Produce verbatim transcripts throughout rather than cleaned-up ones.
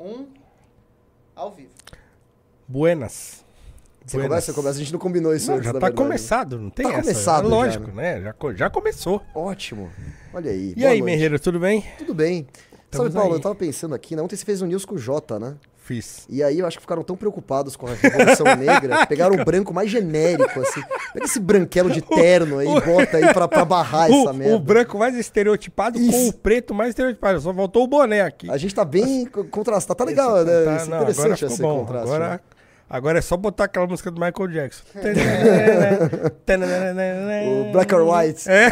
Um, ao vivo. Buenas. Você Buenas. começa, começa, a gente não combinou isso Não, antes, já na tá verdade. começado, não tem Tá essa. começado É já, lógico, né? né? Já, co- já começou. Ótimo. Olha aí. E boa aí, noite. Merreiro, tudo bem? Tudo bem. Estamos Sabe, Paulo, aí. eu tava pensando aqui, né? Ontem você fez um news com o Jota, né? Fiz. E aí eu acho que ficaram tão preocupados com a Revolução Negra, que pegaram o branco mais genérico, assim. Pega esse branquelo de terno aí, bota aí pra, pra barrar essa O, merda. o branco mais estereotipado com Isso. o preto mais estereotipado. Só faltou o boné aqui. A gente tá bem co- contrastado. Tá legal, Esse- né? tá- Isso é não, agora interessante ficou esse bom. contraste. Agora, né? agora é só botar aquela música do Michael Jackson. O Black or White. É.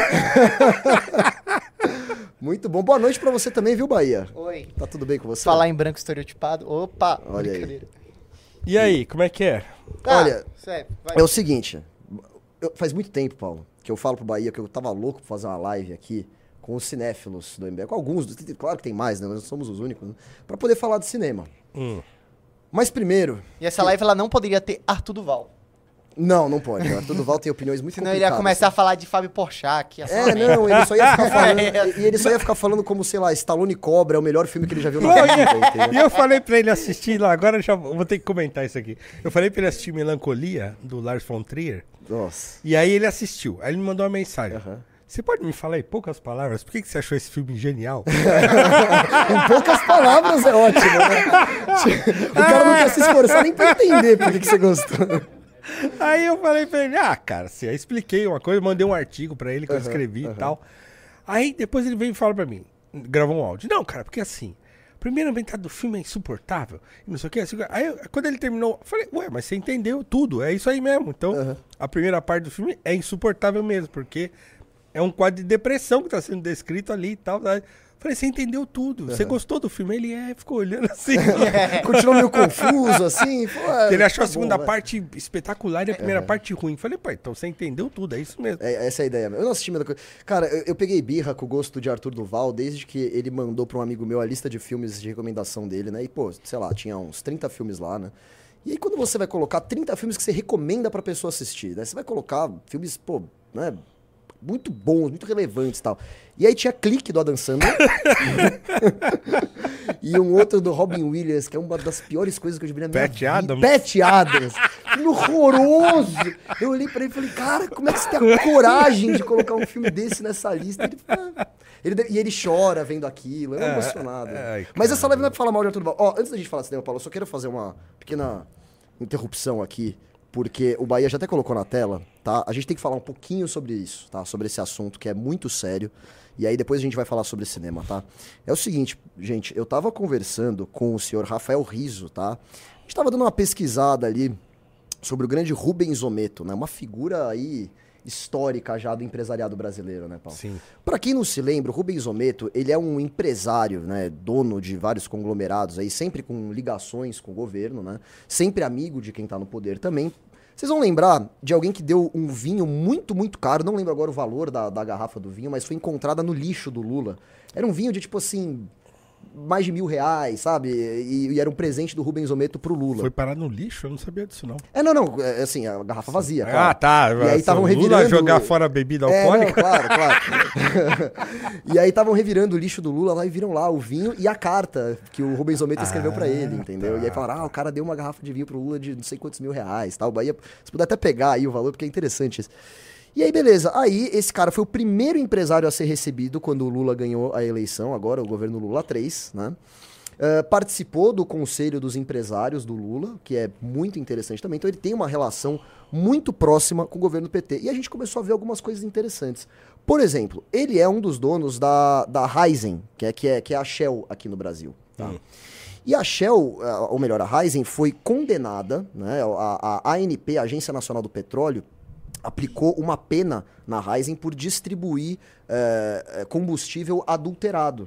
Muito bom. Boa noite pra você também, viu, Bahia? Oi. Tá tudo bem com você? Falar em branco estereotipado. Opa! Olha aí. brincadeira. E aí, como é que é? Tá, Olha, sério, vai. É o seguinte, eu- faz muito tempo, Paulo, que eu falo pro Bahia que eu tava louco pra fazer uma live aqui com os cinéfilos do M B L, com alguns, claro que tem mais, né? Nós não somos os únicos, né? Pra poder falar de cinema. Hum. Mas primeiro, E essa live ela não poderia ter Arthur Duval. não, não pode. O Arthur Duval tem opiniões muito Senão ele ia complicadas. começar a falar de Fábio Porchat. Que ia ser É, uma merda. não, ele só ia ficar falando. É. E ele só ia ficar falando como, sei lá, Stallone Cobra é o melhor filme que ele já viu na Não, vida, E entendeu? eu falei pra ele assistir lá, agora eu já vou ter que comentar isso aqui. Eu falei pra ele assistir Melancolia, do Lars von Trier, Nossa. e aí ele assistiu. Aí ele me mandou uma mensagem. Aham. Você pode me falar em poucas palavras, por que, que você achou esse filme genial? Em poucas palavras é ótimo, né? O cara não quer se esforçar nem pra entender por que que você gostou. Aí eu falei pra ele, ah, cara, assim, aí expliquei uma coisa, mandei um artigo pra ele que eu Aham, escrevi aham. e tal. Aí depois ele veio e falou pra mim, gravou um áudio. Não, cara, porque assim, a primeira metade do filme é insuportável, e não sei o que. Assim, aí eu- quando ele terminou, eu falei, ué, mas você entendeu tudo, é isso aí mesmo. Então, Aham. a primeira parte do filme é insuportável mesmo, porque é um quadro de depressão que tá sendo descrito ali e tal. Né? Falei, você entendeu tudo, você gostou do filme? Ele é, ficou olhando assim. Continuou meio confuso, assim. Falou, ah, Ele achou tá a segunda bom, vai. parte espetacular e a primeira parte ruim. Falei, pai, então você entendeu tudo, é isso mesmo. É, essa é a ideia. Eu não assisti muita coisa. Cara, eu, eu peguei birra com o gosto de Arthur Duval desde que ele mandou pra um amigo meu a lista de filmes de recomendação dele, né? E, pô, sei lá, tinha uns trinta filmes lá, né? E aí, quando você vai colocar trinta filmes que você recomenda pra pessoa assistir, né? Você vai colocar filmes, pô, né? Muito bons, muito relevantes e tal. E aí tinha Clique do Adam Sandler. E um outro do Robin Williams, que é uma das piores coisas que eu já vi na minha Pat vida. Adams. Pat Adams. Filme horroroso. Eu olhei pra ele e falei, cara, como é que você tem a coragem de colocar um filme desse nessa lista? Ele, ah. Ele de- e ele chora vendo aquilo, é É, emocionado. ai, Mas essa cara. live não é pra falar mal de Arthur Duval. Ó, antes da gente falar de cinema, Paulo, eu só quero fazer uma pequena interrupção aqui, porque o Bahia já até colocou na tela, tá? A gente tem que falar um pouquinho sobre isso, tá? Sobre esse assunto que é muito sério. E aí depois a gente vai falar sobre cinema, tá? É o seguinte, gente, eu tava conversando com o senhor Rafael Rizzo, tá? A gente tava dando uma pesquisada ali sobre o grande Rubens Ometo, né? Uma figura aí histórica já do empresariado brasileiro, né, Paulo? Sim. Pra quem não se lembra, o Rubens Ometo, ele é um empresário, né, dono de vários conglomerados aí, sempre com ligações com o governo, né? Sempre amigo de quem tá no poder também. Vocês vão lembrar de alguém que deu um vinho muito, muito caro, não lembro agora o valor da, da garrafa do vinho, mas foi encontrada no lixo do Lula. Era um vinho de, tipo assim, mais de mil reais, sabe? E, e era um presente do Rubens Ometo pro Lula. Foi parar no lixo? Eu não sabia disso, não. É, não, não, é, assim, a garrafa vazia, Ah, claro. tá. E aí Se estavam o Lula revirando... jogar fora a bebida É, não, alcoólica? claro, claro. E aí estavam revirando o lixo do Lula lá e viram lá o vinho e a carta que o Rubens Ometo escreveu pra ele, entendeu? tá. E aí falaram, ah, o cara deu uma garrafa de vinho pro Lula de não sei quantos mil reais, tal. O Bahia, se puder até pegar aí o valor, porque é interessante isso. E aí, beleza. Aí, esse cara foi o primeiro empresário a ser recebido quando o Lula ganhou a eleição, agora, o governo Lula três, né? Uh, participou do conselho dos empresários do Lula, que é muito interessante também. Então ele tem uma relação muito próxima com o governo P T. E a gente começou a ver algumas coisas interessantes. Por exemplo, ele é um dos donos da, da Raizen, que é, que, é, que é a Shell aqui no Brasil. Tá? Hum. E a Shell, uh, ou melhor, a Raizen, foi condenada, né, a, a ANP, a Agência Nacional do Petróleo, aplicou uma pena na Raizen por distribuir uh, combustível adulterado.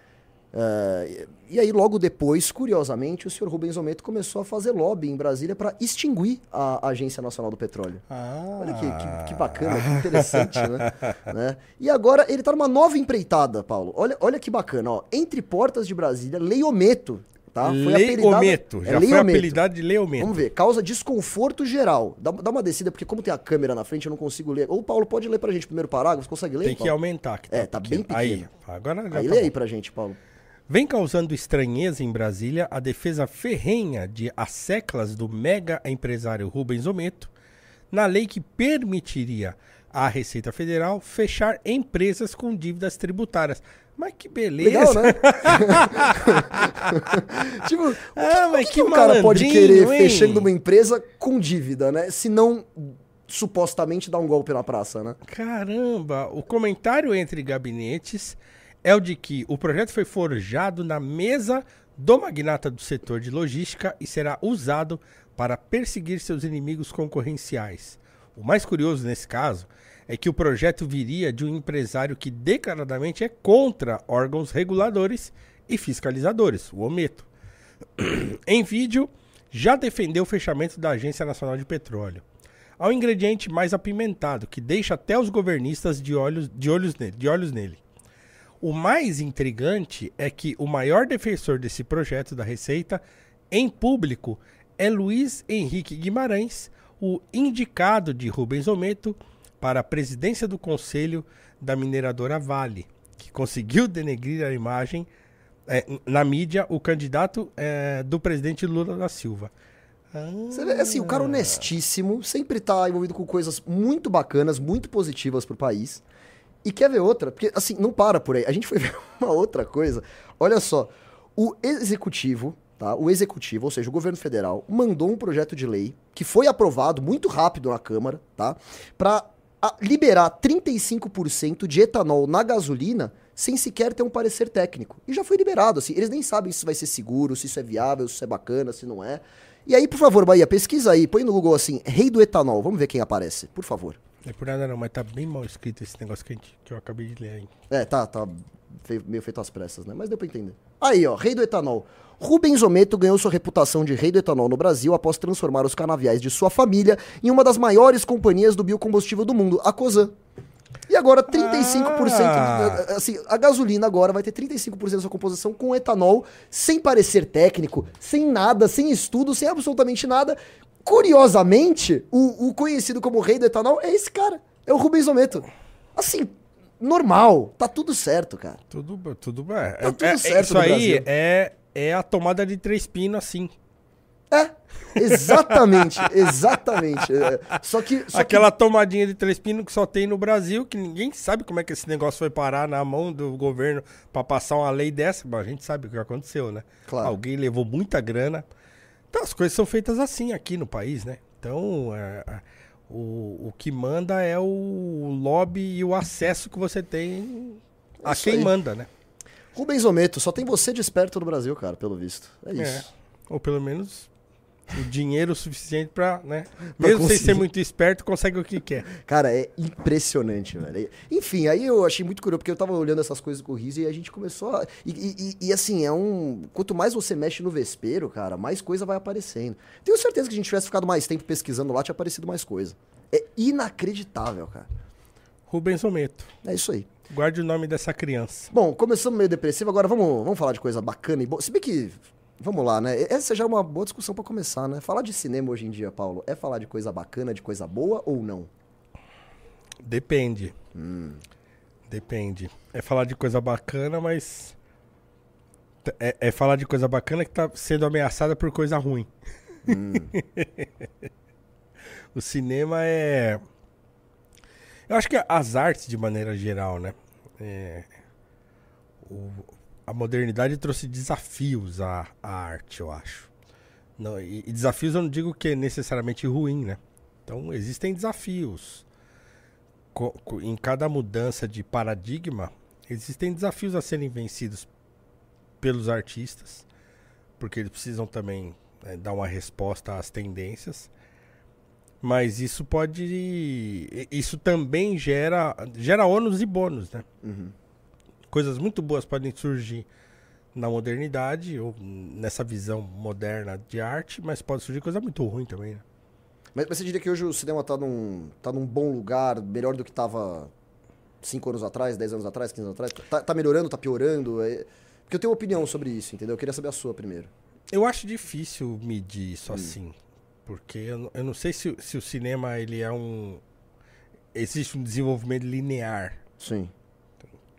Uh, e aí, logo depois, curiosamente, o senhor Rubens Ometo começou a fazer lobby em Brasília para extinguir a Agência Nacional do Petróleo. Ah. Olha que, que, que bacana, que interessante, né? né? E agora ele tá numa nova empreitada, Paulo. Olha, olha que bacana, ó. Entre Portas de Brasília, Lei Ometo, tá? Foi apelidada- Leometo. Já é, Lei foi Ometo. apelidado de Leometo. Vamos ver, causa desconforto geral. Dá, dá uma descida, porque como tem a câmera na frente, eu não consigo ler. Ou o Paulo pode ler pra gente o primeiro parágrafo, você consegue ler? Tem que Paulo? aumentar. Que É, tá bem Aí, pequeno. agora já Aí tá lê bom. aí pra gente, Paulo. Vem causando estranheza em Brasília a defesa ferrenha de as seclas do mega empresário Rubens Ometo na lei que permitiria à Receita Federal fechar empresas com dívidas tributárias. Mas que beleza! Legal, né? tipo, o que, Ah, o mas que que que o cara pode malandrinho, querer hein? fechando uma empresa com dívida, né? Se não, supostamente, dar um golpe na praça, né? Caramba! O comentário entre gabinetes é o de que o projeto foi forjado na mesa do magnata do setor de logística e será usado para perseguir seus inimigos concorrenciais. O mais curioso nesse caso é que o projeto viria de um empresário que declaradamente é contra órgãos reguladores e fiscalizadores, o Ometo. Em vídeo, já defendeu o fechamento da Agência Nacional de Petróleo. Há um ingrediente mais apimentado que deixa até os governistas de olhos, de olhos, nele, de olhos nele. O mais intrigante é que o maior defensor desse projeto da Receita, em público, é Luiz Henrique Guimarães, o indicado de Rubens Ometo para a presidência do Conselho da mineradora Vale, que conseguiu denegrir a imagem é, na mídia o candidato é, do presidente Lula da Silva. Você vê, assim, o cara honestíssimo, sempre tá envolvido com coisas muito bacanas, muito positivas pro país. E quer ver outra? Porque, assim, não para por aí. A gente foi ver uma outra coisa. Olha só, o executivo, tá? O executivo, ou seja, o governo federal, mandou um projeto de lei que foi aprovado muito rápido na Câmara, tá? Pra a, liberar trinta e cinco por cento de etanol na gasolina sem sequer ter um parecer técnico. E já foi liberado, assim. Eles nem sabem se isso vai ser seguro, se isso é viável, se isso é bacana, se não é. E aí, por favor, Bahia, pesquisa aí. Põe no Google assim, rei do etanol. Vamos ver quem aparece, por favor. Não é por nada não, mas tá bem mal escrito esse negócio que, a gente, que eu acabei de ler aí. É, tá, tá feio, meio feito às pressas, né? Mas deu pra entender. Aí, ó, rei do etanol. Rubens Ometo ganhou sua reputação de rei do etanol no Brasil após transformar os canaviais de sua família em uma das maiores companhias do biocombustível do mundo, a Cosan. E agora trinta e cinco por cento, Ah. assim, a gasolina agora vai ter trinta e cinco por cento da sua composição com etanol, sem parecer técnico, sem nada, sem estudo, sem absolutamente nada. Curiosamente, o, o conhecido como rei do etanol é esse cara, é o Rubens Ometo. Assim, normal, tá tudo certo, cara. Tudo, tudo bem. Tá tudo é, é, certo isso no aí Brasil. é, é a tomada de três pinos assim. É, exatamente, exatamente. É, só que... Só Aquela tomadinha de três pinos que só tem no Brasil, que ninguém sabe como é que esse negócio foi parar na mão do governo pra passar uma lei dessa. Mas a gente sabe o que aconteceu, né? Claro. Alguém levou muita grana. Então as coisas são feitas assim aqui no país, né? Então é, é, o, o que manda é o lobby e o acesso que você tem a Isso quem aí. manda, né? que... Rubens Ometo, só tem você de esperto no Brasil, cara, pelo visto. É isso. É. Ou pelo menos o dinheiro suficiente pra, né? Pra Mesmo sem conseguir. ser muito esperto, consegue o que quer. Cara, é impressionante, velho. Enfim, aí eu achei muito curioso, porque eu tava olhando essas coisas com o Riso e a gente começou a... E, e- e, assim, é um... Quanto mais você mexe no vespeiro, cara, mais coisa vai aparecendo. Tenho certeza que a gente tivesse ficado mais tempo pesquisando lá, tinha aparecido mais coisa. É inacreditável, cara. Rubens Ometo. É isso aí. Guarde o nome dessa criança. Bom, começamos meio depressivo, agora vamos, vamos falar de coisa bacana e boa. Se bem que... Vamos lá, né? Essa já é uma boa discussão pra começar, né? Falar de cinema hoje em dia, Paulo, é falar de coisa bacana, de coisa boa ou não? Depende. Depende. É falar de coisa bacana, mas. É, é falar de coisa bacana que tá sendo ameaçada por coisa ruim. O cinema é. Eu acho que as artes, de maneira geral, né? É, o- a modernidade trouxe desafios à, à arte, eu acho. Não, e, e desafios eu não digo que é necessariamente ruim, né? Então existem desafios. Co- co- em cada mudança de paradigma, existem desafios a serem vencidos pelos artistas, porque eles precisam também né, dar uma resposta às tendências. Mas isso pode. i- Isso também gera, gera ônus e bônus, né? Coisas muito boas podem surgir na modernidade, ou nessa visão moderna de arte, mas pode surgir coisa muito ruim também, né? Mas, mas você diria que hoje o cinema tá num, tá num bom lugar, melhor do que tava cinco anos atrás, dez anos atrás, quinze anos atrás? Tá, tá melhorando, tá piorando? É... Porque eu tenho uma opinião sobre isso, entendeu? Eu queria saber a sua primeiro. Eu acho difícil medir isso assim, porque eu, não- eu não sei se, o- se o cinema ele é um... Existe um desenvolvimento linear. Sim.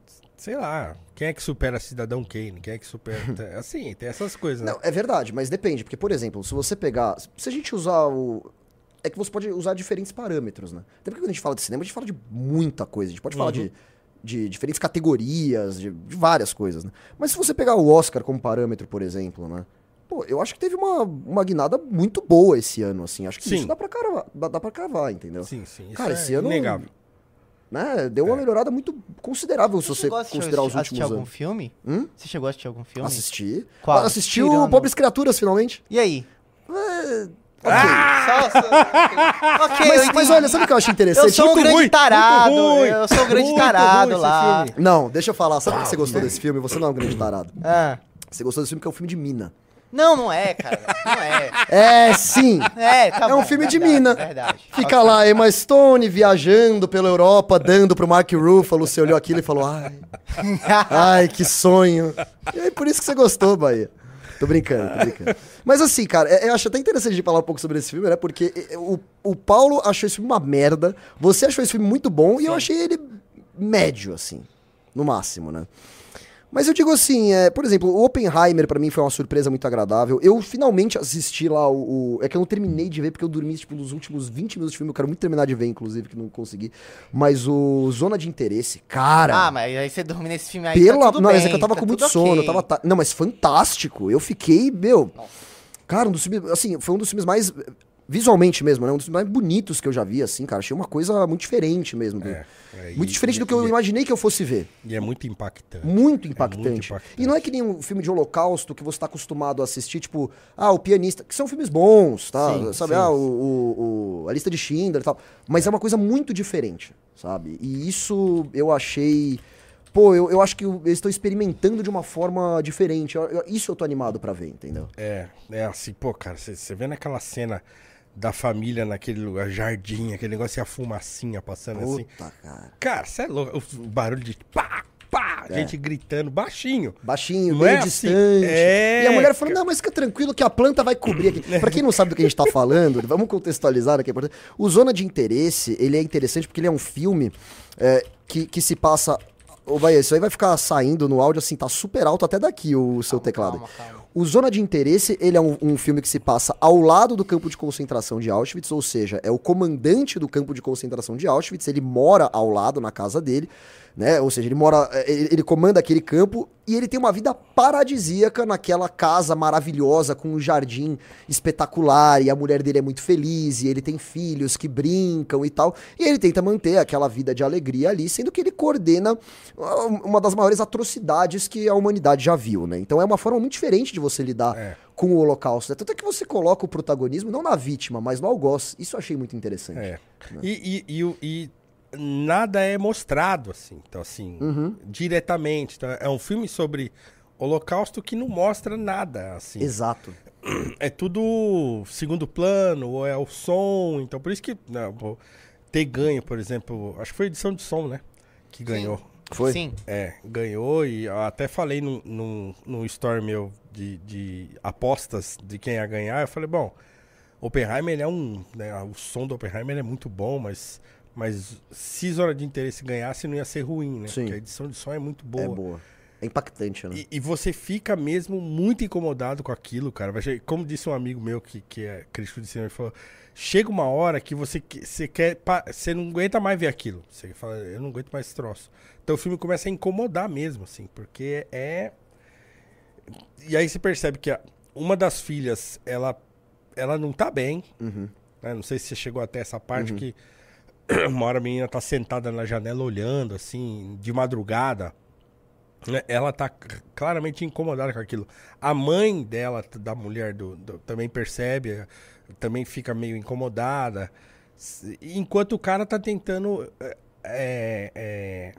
sei lá, quem é que supera Cidadão Kane? Quem é que supera... assim, tem essas coisas, né? Não, é verdade, mas depende. Porque, por exemplo, se você pegar... Se a gente usar o... É que você pode usar diferentes parâmetros, né? Até porque quando a gente fala de cinema, a gente fala de muita coisa. A gente pode Uhum. falar de, de diferentes categorias, de, de várias coisas, né? Mas se você pegar o Oscar como parâmetro, por exemplo, né? Pô, eu acho que teve uma, uma guinada muito boa esse ano, assim. Acho que Sim. isso dá pra, cravar, dá, dá pra cravar, entendeu? Sim, sim. Isso Cara, é esse ano... inegável. Né, deu uma É. melhorada muito considerável se você chegou a assistir- considerar os assistir últimos algum anos. filme? Hum? Você chegou a assistir algum filme? Assisti. Qual? Assistiu Tirando. Pobres Criaturas, finalmente. E aí? É, Só, só- ok, eu mas, entendi. mas olha, sabe o que eu acho interessante? Eu sou um Muito grande ruim, tarado. muito ruim, Eu sou um grande muito tarado ruim esse lá. filme. Não, deixa eu falar. Sabe por que você gostou desse filme? Você não é um grande tarado. Ah. Você gostou desse filme porque é um filme de mina. Não, não é, cara. Não é. É, sim. É, tá É um bom, filme de verdade, mina. Verdade. Fica lá, Emma Stone viajando pela Europa, dando pro Mark Ruffalo. Você olhou aquilo e falou, ai, ai, que sonho. E aí, por isso que você gostou, Bahia. Tô brincando, tô brincando. Mas assim, cara, é- eu acho até interessante de falar um pouco sobre esse filme, né? Porque é, o, o Paulo achou esse filme uma merda, você achou esse filme muito bom e eu achei ele médio, assim, no máximo, né? Mas eu digo assim, é, por exemplo, o Oppenheimer pra mim foi uma surpresa muito agradável. Eu finalmente assisti lá o, o- É que eu não terminei de ver porque eu dormi, tipo, nos últimos vinte minutos de filme. Eu quero muito terminar de ver, inclusive, que não consegui. Mas o Zona de Interesse, cara... Ah, mas aí você dorme nesse filme aí, Pela... tá tudo não, bem, mas é que eu tava tá com muito tudo sono, ok. eu tava... ta- Não, mas fantástico. Eu fiquei, meu... Cara, um dos filmes... Assim, foi um dos filmes mais... Visualmente mesmo, né? Um dos filmes mais bonitos que eu já vi, assim, cara. Achei uma coisa muito diferente mesmo. do- É, é, muito e- diferente e- do que eu e- imaginei que eu fosse ver. E é muito impactante. Muito É impactante. muito impactante. E não é que nem um filme de holocausto que você tá acostumado a assistir, tipo, ah, o pianista, que são filmes bons, tá? Sim, sabe, sim, ah, sim. o, o- o- a lista de Schindler e tal. Mas é. uma coisa muito diferente, sabe? E isso eu achei. Pô, eu, eu acho que eu- eles estão experimentando de uma forma diferente. Eu- eu- isso eu tô animado pra ver, entendeu? É, é assim, pô, cara, você vê naquela cena da família naquele lugar, jardim, aquele negócio e a fumacinha passando assim. Puta, cara. Cara, você é louco. O barulho de pá, pá, É. gente gritando baixinho. Baixinho, Não meio é assim. distante. É, E a mulher falando, cara. não, mas fica tranquilo que a planta vai cobrir aqui. Pra quem não sabe do que a gente tá falando, vamos contextualizar aqui. O Zona de Interesse, ele é interessante porque ele é um filme é, que, que se passa... Ô, Bahia, isso aí vai ficar saindo no áudio, assim, tá super alto até daqui o seu Calma, teclado. calma, calma. O Zona de Interesse, ele é um, um filme que se passa ao lado do campo de concentração de Auschwitz, ou seja, é o comandante do campo de concentração de Auschwitz, ele mora ao lado, na casa dele, né? Ou seja, ele mora, ele, ele comanda aquele campo e ele tem uma vida paradisíaca naquela casa maravilhosa com um jardim espetacular e a mulher dele é muito feliz e ele tem filhos que brincam e tal. E ele tenta manter aquela vida de alegria ali, sendo que ele coordena uh, uma das maiores atrocidades que a humanidade já viu, né? Então é uma forma muito diferente de você lidar É. com o Holocausto, né? Tanto é que você coloca o protagonismo não na vítima, mas no algoz. Isso eu achei muito interessante. É. E, e, e, o- e nada é mostrado, assim. Então, assim, Uhum. diretamente. Então, é um filme sobre Holocausto que não mostra nada, assim. Exato. É tudo segundo plano, ou é o som. Então, por isso que não, pô, ter ganho, por exemplo, acho que foi edição de som, né? Que ganhou. Foi? Sim. É, ganhou e eu até falei no, no, no story meu de, de apostas de quem ia ganhar. Eu falei, bom, Oppenheimer ele é um. Né, o som do Oppenheimer é muito bom, mas, mas se Zona de Interesse ganhasse, não ia ser ruim, né? Sim. Porque a edição de som é muito boa. É boa. É impactante, né? E, e você fica mesmo muito incomodado com aquilo, cara. Vai che- Como disse um amigo meu que, que é crítico de cinema, ele falou: chega uma hora que você, que- você quer. pa- Você não aguenta mais ver aquilo. Você fala, eu não aguento mais esse troço. Então o filme começa a incomodar mesmo, assim, porque é. E aí você percebe que a- uma das filhas, ela, ela não tá bem. Uhum. Né? Não sei se você chegou até essa parte que uma hora a menina tá sentada na janela olhando, assim, de madrugada. Né? Ela tá c- claramente incomodada com aquilo. A mãe dela, t- da mulher, do, do- também percebe, eh, também fica meio incomodada. S- Enquanto o cara tá tentando eh, é, é,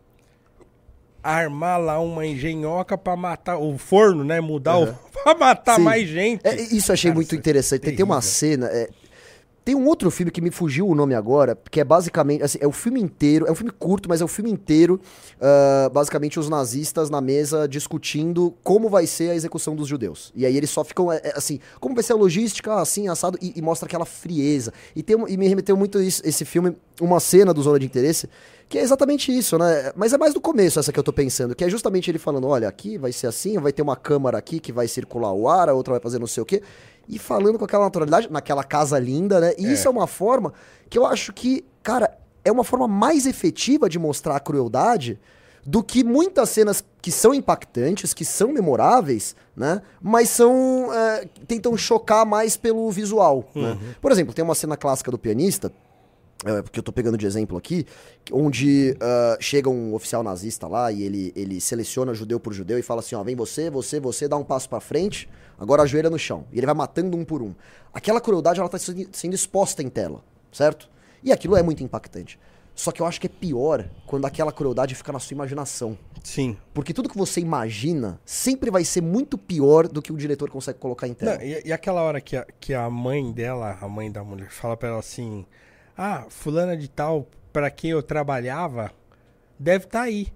armar lá uma engenhoca pra matar o forno, né? Mudar Uhum. o. pra matar Sim. mais gente. É, isso eu achei Cara, muito isso é interessante. Tem, tem uma terrível. cena. é, Tem um outro filme que me fugiu o nome agora, que é basicamente, assim, é o filme inteiro, é um filme curto, mas é o filme inteiro, uh, basicamente os nazistas na mesa discutindo como vai ser a execução dos judeus. E aí eles só ficam, é, é, assim, como vai ser a logística, assim, assado, e, e mostra aquela frieza. E, tem, e me remeteu muito isso, esse filme, uma cena do Zona de Interesse, que é exatamente isso, né? Mas é mais do começo essa que eu tô pensando, que é justamente ele falando, olha, aqui vai ser assim, vai ter uma câmara aqui que vai circular o ar, a outra vai fazer não sei o quê. E falando com aquela naturalidade, naquela casa linda, né? E é. isso é uma forma que eu acho que, cara, é uma forma mais efetiva de mostrar a crueldade do que muitas cenas que são impactantes, que são memoráveis, né? Mas são... É, tentam chocar mais pelo visual, uhum. né? Por exemplo, tem uma cena clássica do pianista, é, que eu tô pegando de exemplo aqui, onde uh, chega um oficial nazista lá e ele, ele seleciona judeu por judeu e fala assim, ó, vem você, você, você, dá um passo pra frente, agora ajoelha no chão. E ele vai matando um por um. Aquela crueldade, ela tá sendo exposta em tela, certo? E aquilo é muito impactante. Só que eu acho que é pior quando aquela crueldade fica na sua imaginação. Sim. Porque tudo que você imagina sempre vai ser muito pior do que o diretor consegue colocar em tela. Não, e, e aquela hora que a, que a mãe dela, a mãe da mulher, fala pra ela assim... Ah, fulana de tal, pra quem eu trabalhava, deve estar tá aí.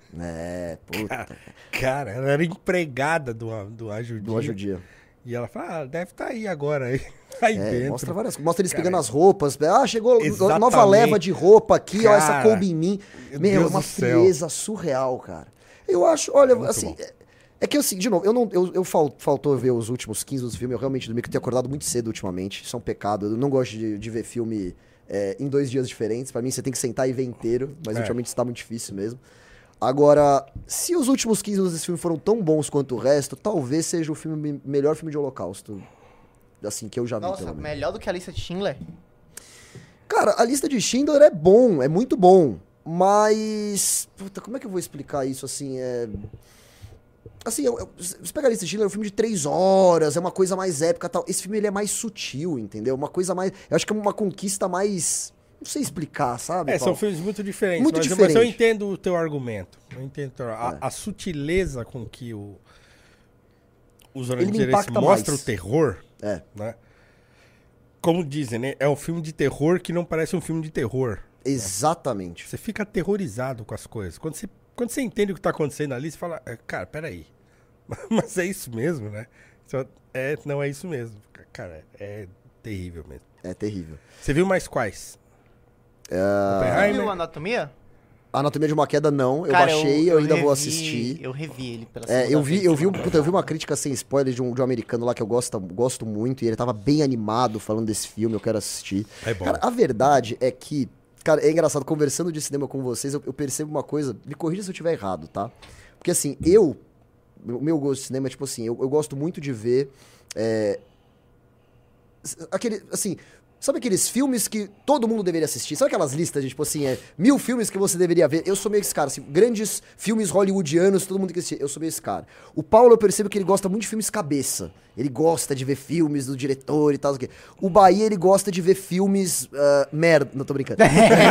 É, puta. Cara, cara, ela era empregada do, do Ajudia. Do Ajudia. E ela fala, ah, deve estar tá aí agora. Aí, aí é, dentro. Mostra várias coisas. Mostra eles cara, pegando as roupas. Ah, chegou exatamente. Nova leva de roupa aqui, cara, ó, essa coube em mim. Meu, é uma frieza surreal, cara. Eu acho, olha, é assim... É, é que assim, de novo, eu não, eu, eu fal, faltou ver os últimos quinze dos filmes. Eu realmente dormi, que eu tenho acordado muito cedo ultimamente. Isso é um pecado. Eu não gosto de, de ver filme... É, em dois dias diferentes. Pra mim, você tem que sentar e ver inteiro, mas é. ultimamente isso tá muito difícil mesmo. Agora, se os últimos quinze minutos desse filme foram tão bons quanto o resto, talvez seja o filme, melhor filme de Holocausto, assim, que eu já vi. Nossa, melhor do que a Lista de Schindler? Cara, a Lista de Schindler é bom, é muito bom, mas... Puta, como é que eu vou explicar isso, assim, é... Assim, eu, eu, você pega a Lista de Schindler, é um filme de três horas, é uma coisa mais épica e tal. Esse filme, ele é mais sutil, entendeu? Uma coisa mais... Eu acho que é uma conquista mais... Não sei explicar, sabe, É, Paulo? são filmes muito diferentes. Muito mas, diferente. mas eu entendo o teu argumento. Eu entendo teu, a, é. a sutileza com que o... Os Zona Ele de me Interesse impacta mostra mais. o terror, É. né? Como dizem, né? É um filme de terror que não parece um filme de terror. Exatamente. Né? Você fica aterrorizado com as coisas. Quando você, quando você entende o que tá acontecendo ali, você fala, cara, peraí. Mas é isso mesmo, né? É, não é isso mesmo. Cara, é terrível mesmo. É terrível. Você viu mais quais? Você viu a Anatomia? A Anatomia de uma Queda, não. Eu Cara, baixei, eu, eu ainda revi, vou assistir. Eu revi ele pela É, eu vi, vez, eu vi, um, puta, eu vi uma crítica sem spoiler de um, de um americano lá que eu gosto, gosto muito, e ele tava bem animado falando desse filme, eu quero assistir. É bom. Cara, a verdade é que, cara, é engraçado, conversando de cinema com vocês, eu, eu percebo uma coisa, me corrija se eu estiver errado, tá? Porque assim, eu, o meu gosto de cinema é tipo assim, eu, eu gosto muito de ver, é, aquele, assim... Sabe aqueles filmes que todo mundo deveria assistir? Sabe aquelas listas de, tipo assim, é, mil filmes que você deveria ver? Eu sou meio esse cara, assim, grandes filmes hollywoodianos, todo mundo tem que assistir. Eu sou meio esse cara. O Paulo, eu percebo que ele gosta muito de filmes cabeça. Ele gosta de ver filmes do diretor e tal. Assim. O Bahia, ele gosta de ver filmes... Uh, merda, não tô brincando.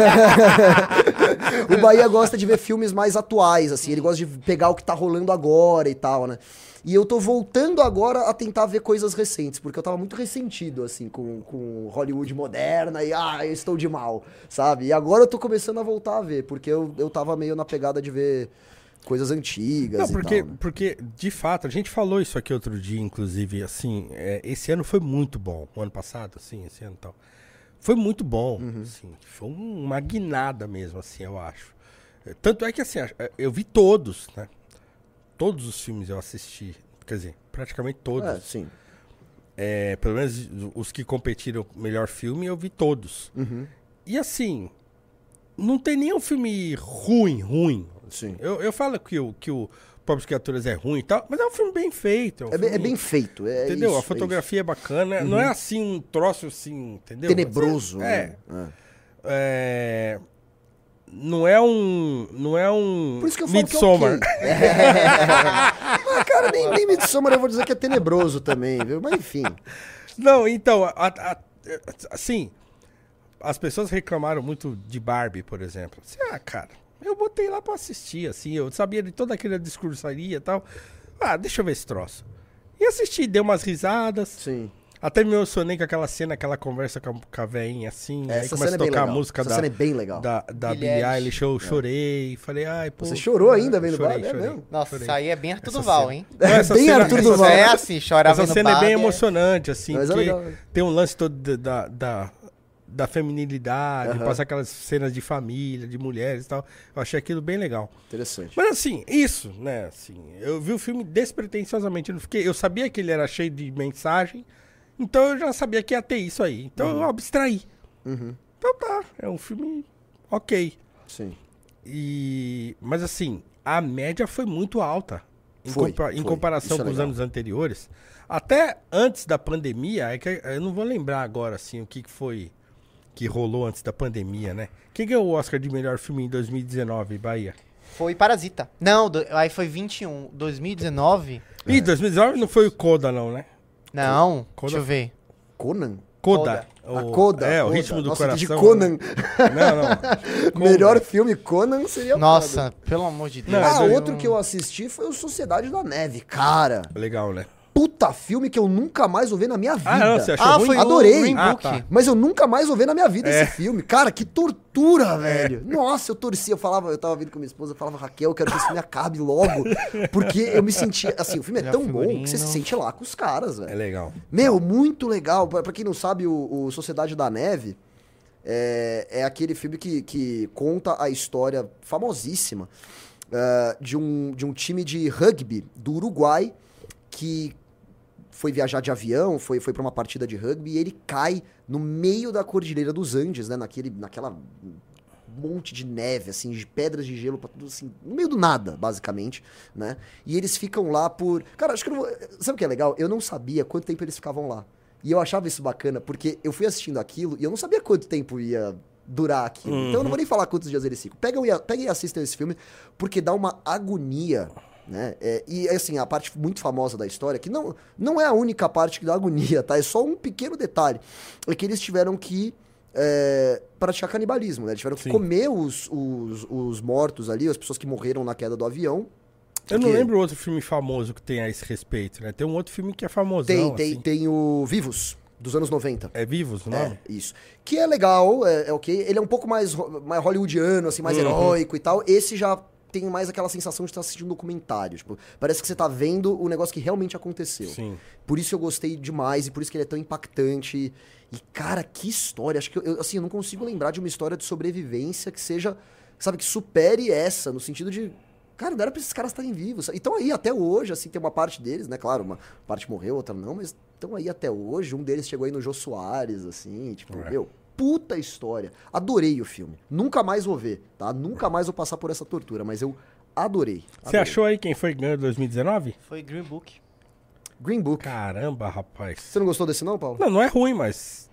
O Bahia gosta de ver filmes mais atuais, assim. Ele gosta de pegar o que tá rolando agora e tal, né? E eu tô voltando agora a tentar ver coisas recentes, porque eu tava muito ressentido, assim, com, com Hollywood moderna e, ah, eu estou de mal, sabe? E agora eu tô começando a voltar a ver, porque eu, eu tava meio na pegada de ver coisas antigas Não, e porque, tal, né? porque, de fato, a gente falou isso aqui outro dia, inclusive, assim, é, esse ano foi muito bom, o ano passado, assim, esse ano e tal. Foi muito bom, uhum. assim, foi uma guinada mesmo, assim, eu acho. Tanto é que, assim, eu vi todos, né? Todos os filmes eu assisti, quer dizer, praticamente todos. É, sim. É, pelo menos os que competiram melhor filme, eu vi todos. Uhum. E assim, não tem nenhum filme ruim, ruim. Sim. Eu, eu falo que o, que o Pobres Criaturas é ruim e tal, mas é um filme bem feito. É, um é, filme, bem, é bem feito, é entendeu? isso, A fotografia é, é bacana, uhum. não é assim um troço assim, entendeu? Tenebroso, é, né? É. é Não é um. Não é um. Por isso que eu falo Midsommar. que é okay. é. Ah, cara, nem, nem Midsommar eu vou dizer que é tenebroso também, viu? Mas enfim. Não, então, a, a, a, assim, as pessoas reclamaram muito de Barbie, por exemplo. Assim, ah, cara, eu botei lá pra assistir, assim, eu sabia de toda aquela discursaria e tal. Ah, deixa eu ver esse troço. E assisti, dei umas risadas. Sim. Até me emocionei com aquela cena, aquela conversa com a, com a veinha, assim. Aí Essa começa cena a é bem tocar a legal. música Essa da, cena é bem legal. da, da Billie Billie Eilish. Eilish. Eu chorei. Falei, ai, pô. Você chorou ainda vendo chorei, Barbie? É chorei. mesmo? Nossa, Chorei. isso aí é bem Arthur Essa Duval, cena. hein? Não, essa bem cena- Arthur essa Duval. Isso Duval. é assim, chorar Essa vendo cena é bem Barbie emocionante, assim, Mas é porque legal. tem um lance todo da, da, da feminilidade, Aham. passar aquelas cenas de família, de mulheres e tal. Eu achei aquilo bem legal. Interessante. Mas assim, isso, né, assim, eu vi o filme despretensiosamente, eu não fiquei, eu sabia que ele era cheio de mensagem, então eu já sabia que ia ter isso aí, então eu abstraí. Uhum. Então tá, é um filme ok. Sim. E, mas assim, a média foi muito alta em, Foi, compa- em foi. comparação Isso é com os legal. anos anteriores. Até antes da pandemia, é que eu não vou lembrar agora assim o que que foi que rolou antes da pandemia, né? Quem ganhou o Oscar de melhor filme em dois mil e dezenove, Bahia? Foi Parasita. Não, do- aí foi vinte e um. dois mil e dezenove? Ih, dois mil e dezenove não foi o Coda não, né? Não, Coda- deixa eu ver. Conan? Coda. A O- Coda. É, o Coda. ritmo do Nossa, coração. de Conan. né? Não, não. Coda. Melhor filme Conan seria Nossa, foda. pelo amor de Deus. Não, Ah, é outro que eu assisti foi o Sociedade da Neve. Cara, Legal, né? puta filme que eu nunca mais vou ver na minha vida. Ah, não, você achou Ah, ruim? foi Adorei. o Green Ah, Book. tá. Mas eu nunca mais vou ver na minha vida É. esse filme. Cara, que tortura, velho. Nossa, eu torcia. Eu falava, eu tava vindo com minha esposa, eu falava, Raquel, eu quero que esse filme acabe logo. Porque eu me sentia. Assim, o filme é Já tão bom figurino. que você se sente lá com os caras, velho. É legal. Meu, muito legal. Pra, pra quem não sabe, o, o Sociedade da Neve é, é aquele filme que, que conta a história famosíssima eh, de, um, de um time de rugby do Uruguai que foi viajar de avião, foi, foi para uma partida de rugby e ele cai no meio da Cordilheira dos Andes, né? Naquele, naquela monte de neve, assim, de pedras de gelo, pra tudo assim, no meio do nada, basicamente, né? E eles ficam lá por... Cara, acho que eu não vou... Sabe o que é legal? Eu não sabia quanto tempo eles ficavam lá. E eu achava isso bacana, porque eu fui assistindo aquilo e eu não sabia quanto tempo ia durar aquilo. Uhum. Então eu não vou nem falar quantos dias eles ficam. Pega e, pega e assistam esse filme, porque dá uma agonia, né? É, e assim, a parte muito famosa da história, que não, não é a única parte que dá agonia, tá? É só um pequeno detalhe. É que eles tiveram que é, praticar canibalismo, né? Eles tiveram que Sim. comer os, os, os mortos ali, as pessoas que morreram na queda do avião. Eu não Porque lembro outro filme famoso que tem a esse respeito, né? Tem um outro filme que é famosão, Tem, tem, assim. tem o Vivos, dos anos noventa. É Vivos o nome? É, isso. Que é legal, é, é ok. Ele é um pouco mais, ho- mais hollywoodiano, assim, mais Uhum. heróico e tal. Esse já tem mais aquela sensação de estar assistindo um documentário. Tipo, parece que você tá vendo o negócio que realmente aconteceu. Sim. Por isso eu gostei demais e por isso que ele é tão impactante. E, cara, que história. Acho que eu, eu, assim, eu não consigo lembrar de uma história de sobrevivência que seja, sabe, que supere essa, no sentido de. Cara, não era pra esses caras estarem vivos. Então aí, até hoje, assim, tem uma parte deles, né? Claro, uma parte morreu, outra não, mas estão aí até hoje. Um deles chegou aí no Jô Soares, assim, tipo, É. meu, puta história. Adorei o filme. Nunca mais vou ver, tá? Nunca mais vou passar por essa tortura, mas eu adorei. Você adorei. achou aí quem foi que ganhou em dois mil e dezenove? Foi Green Book. Green Book. Caramba, rapaz. Você não gostou desse não, Paulo? Não, não é ruim, mas...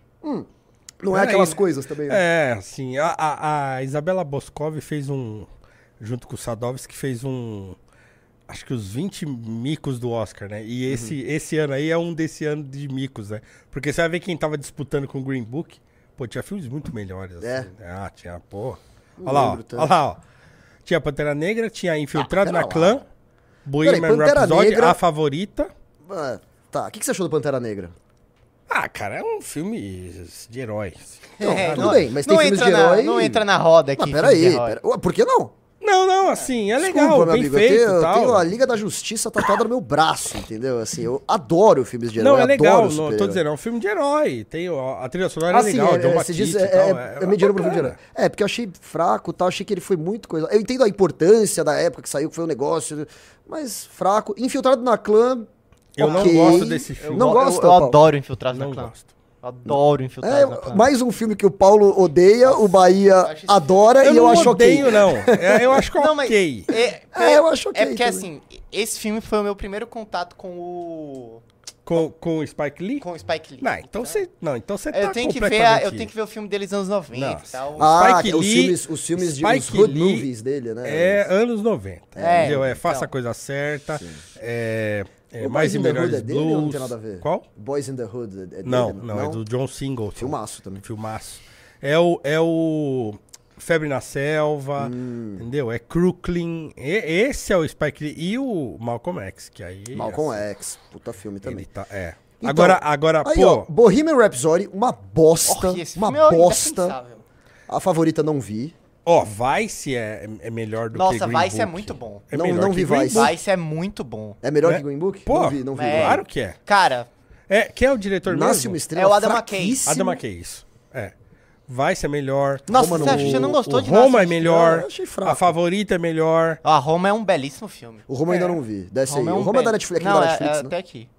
Não é Peraí, aquelas né? coisas também, né? É, assim, a, a, a Isabela Boscov fez um... Junto com o Sadovski, fez um... Acho que os vinte micos do Oscar, né? E esse, esse ano aí é um desse ano de micos, né? Porque você vai ver quem tava disputando com o Green Book. Pô, tinha filmes muito melhores, É. assim. Ah, tinha, pô. Não Olha lá, ó. lembro tanto. Olha lá, ó. Tinha Pantera Negra, tinha Infiltrado Ah, na pera Clã, lá. Bohemian Peraí, Pantera Rhapsody, Negra- A Favorita. Ah, tá, o que, que você achou do Pantera Negra? Ah, cara, é um filme de herói. Não, É, tudo não- bem, mas tem não filmes entra de na- herói... Não entra na roda aqui. Mas filme de peraí, herói. pera... Ué, por que não? Não, não, assim, é legal, Desculpa, meu bem amigo, feito eu, e tenho, eu tal. tenho a Liga da Justiça tatuada no meu braço, entendeu? Assim, eu adoro filmes de herói, Não, é legal, adoro não, tô super-herói. dizendo, é um filme de herói. Tem, ó, a trilha sonora é Ah, sim, legal, é, John é, você Batiste diz, e é, tal. é, é mediano pro filme de herói. bacana. É, porque eu achei fraco e tal, achei que ele foi muito coisa... Eu entendo a importância da época que saiu, que foi um negócio, mas fraco. Infiltrado na Clã, Eu não ok. gosto desse Eu, filme. Não go- gosta, eu, eu Paulo? adoro Infiltrados Não na Clã. gosto. Adoro Infiltrados na É, Clã. mais um filme que o Paulo odeia, o Bahia acho isso- adora Eu e eu não acho odeio, ok. não. É, eu acho que Não, mas- ok. É, É, eu acho ok É porque também. assim, esse filme foi o meu primeiro contato com o. Com, com o Spike Lee? com o Spike Lee. Não, então você não, então você tá Eu tenho, que ver a- completamente- eu tenho que ver o filme deles anos noventa Nossa. e tal. Ah, Spike os Lee- filmes, os filmes de os Spike hood Lee movies dele, né? É anos noventa. É, entendeu? É Faça então. a Coisa Certa. É, é O Mais Boys e in the Hood Melhores é dele ou Blues. não tem nada a ver? Qual? Boys in the Hood é dele? Não, não, é do John Singleton. Filmaço também. Filmaço. É o, é o Febre na Selva, Hum. entendeu? É Crooklyn. E- esse é o Spike Lee e o Malcolm X, que aí... Malcolm assim, X, puta filme também. Ele tá, é. Então, agora, agora Aí, pô... ó, Bohemian Rhapsody, uma bosta, Oh, esse uma filme é bosta. indefensável. A favorita não vi. Ó, Vice é, é melhor do Nossa, que Green Vice é Book. muito bom. É Não- melhor não que vi Green Vice. Book. Vice é muito bom. É melhor É? que Green Book? Pô, não vi, não vi. é. Claro que é. Cara, É, quem é o diretor Nasce mesmo? uma estrela É o Adam McKay. fraquíssimo. Adam McKay, isso. É. Vice é melhor. nossa, Roma você, não- acha- você não gostou o de Roma Nasce é uma melhor. Eu achei fraco. A Favorita é melhor. Estrela? Ah, Roma é um belíssimo filme. O Roma É. ainda não vi. Desce Roma aí. é um o Roma é da bel- Netflix, aqui Não, da é, Netflix, é né? até aqui.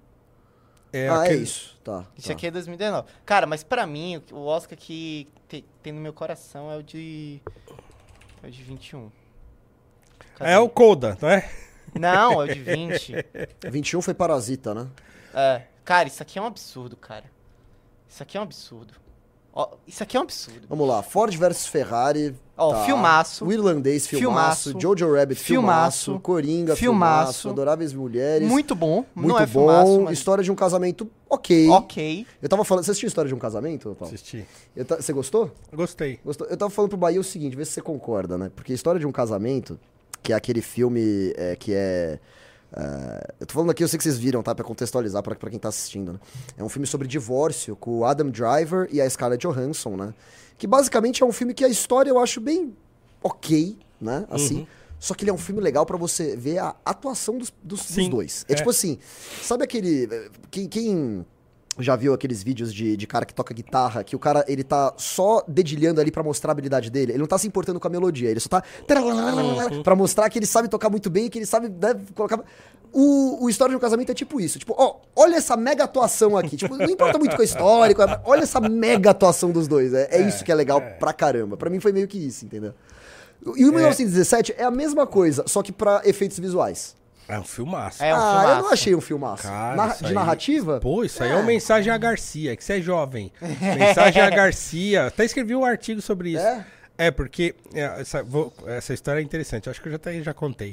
É ah, aquele- é isso. Tá. Isso tá. aqui é dois mil e dezenove. Cara, mas pra mim, o Oscar que te- tem no meu coração é o de... É o de vinte e um. Cadê? É o Coda, não é? Não, é o de vinte. vinte e um foi Parasita, né? É. Cara, isso aqui é um absurdo, cara. Isso aqui é um absurdo. Ó, isso aqui é um absurdo. Vamos lá. Ford versus Ferrari. Ó, tá. filmaço. O Irlandês, filmaço. Filmaço. Jojo Rabbit, filmaço. Filmaço. Coringa, filmaço. Filmaço. Adoráveis Mulheres. Muito bom. Muito não é bom. filmaço, mas... História de um casamento, ok. Ok. Eu tava falando... Você assistiu História de um Casamento, Paulo? Assisti. Eu ta- Você gostou? Gostei. Gostou? Eu tava falando pro Bahia o seguinte, vê se você concorda, né? Porque História de um Casamento, que é aquele filme é, que é... é, eu tô falando aqui, eu sei que vocês viram, tá? Pra contextualizar pra, pra quem tá assistindo, né? É um filme sobre divórcio com o Adam Driver e a Scarlett Johansson, né? Que basicamente é um filme que a história eu acho bem ok, né? Assim. Uhum. Só que ele é um filme legal pra você ver a atuação dos, dos, dos Sim, dois. É, é. tipo assim, sabe aquele... Quem... quem já viu aqueles vídeos de, de cara que toca guitarra, que o cara, ele tá só dedilhando ali pra mostrar a habilidade dele? Ele não tá se importando com a melodia, ele só tá... Pra mostrar que ele sabe tocar muito bem, que ele sabe, né, colocar... O, o História de um Casamento é tipo isso, tipo, ó, olha essa mega atuação aqui, tipo, não importa muito com a história, com a- olha essa mega atuação dos dois, é, é isso que é legal pra caramba. Pra mim foi meio que isso, entendeu? E o mil novecentos e dezessete é a mesma coisa, só que pra efeitos visuais. É um filmaço. É um ah, eu filmaço. não achei um filmaço. Cara, Narra- isso de aí- narrativa? Pô, isso aí é uma mensagem a Garcia, que você é jovem. Mensagem a Garcia. Até escrevi um artigo sobre isso. É? É, porque é, essa, vou- essa história é interessante. Acho que eu já, até já contei.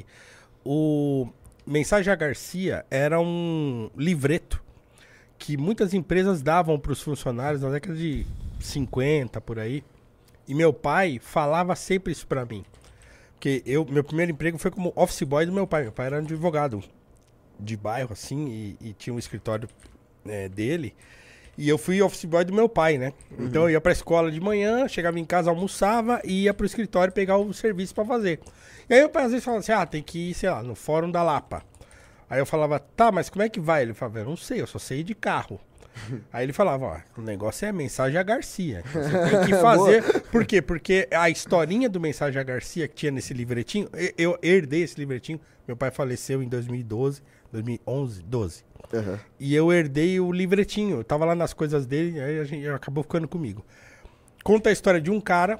O Mensagem a Garcia era um livreto que muitas empresas davam para os funcionários na década de cinquenta, por aí. E meu pai falava sempre isso para mim. Porque eu, meu primeiro emprego foi como office boy do meu pai. Meu pai era um advogado de bairro, assim, e, e tinha um escritório é, dele. E eu fui office boy do meu pai, né? Então eu ia pra escola de manhã, chegava em casa, almoçava e ia pro escritório pegar o serviço pra fazer. E aí meu pai às vezes falava assim, ah, tem que ir, sei lá, no Fórum da Lapa. Aí eu falava, tá, mas como é que vai? Ele falava, eu não sei, eu só sei de carro. Aí ele falava, ó, o negócio é Mensagem a Garcia. Então você tem que fazer. Por quê? Porque a historinha do Mensagem a Garcia que tinha nesse livretinho, eu, eu herdei esse livretinho. Meu pai faleceu em dois mil e doze, dois mil e onze, doze. Uhum. E eu herdei o livretinho. Eu tava lá nas coisas dele, aí a gente acabou ficando comigo. Conta a história de um cara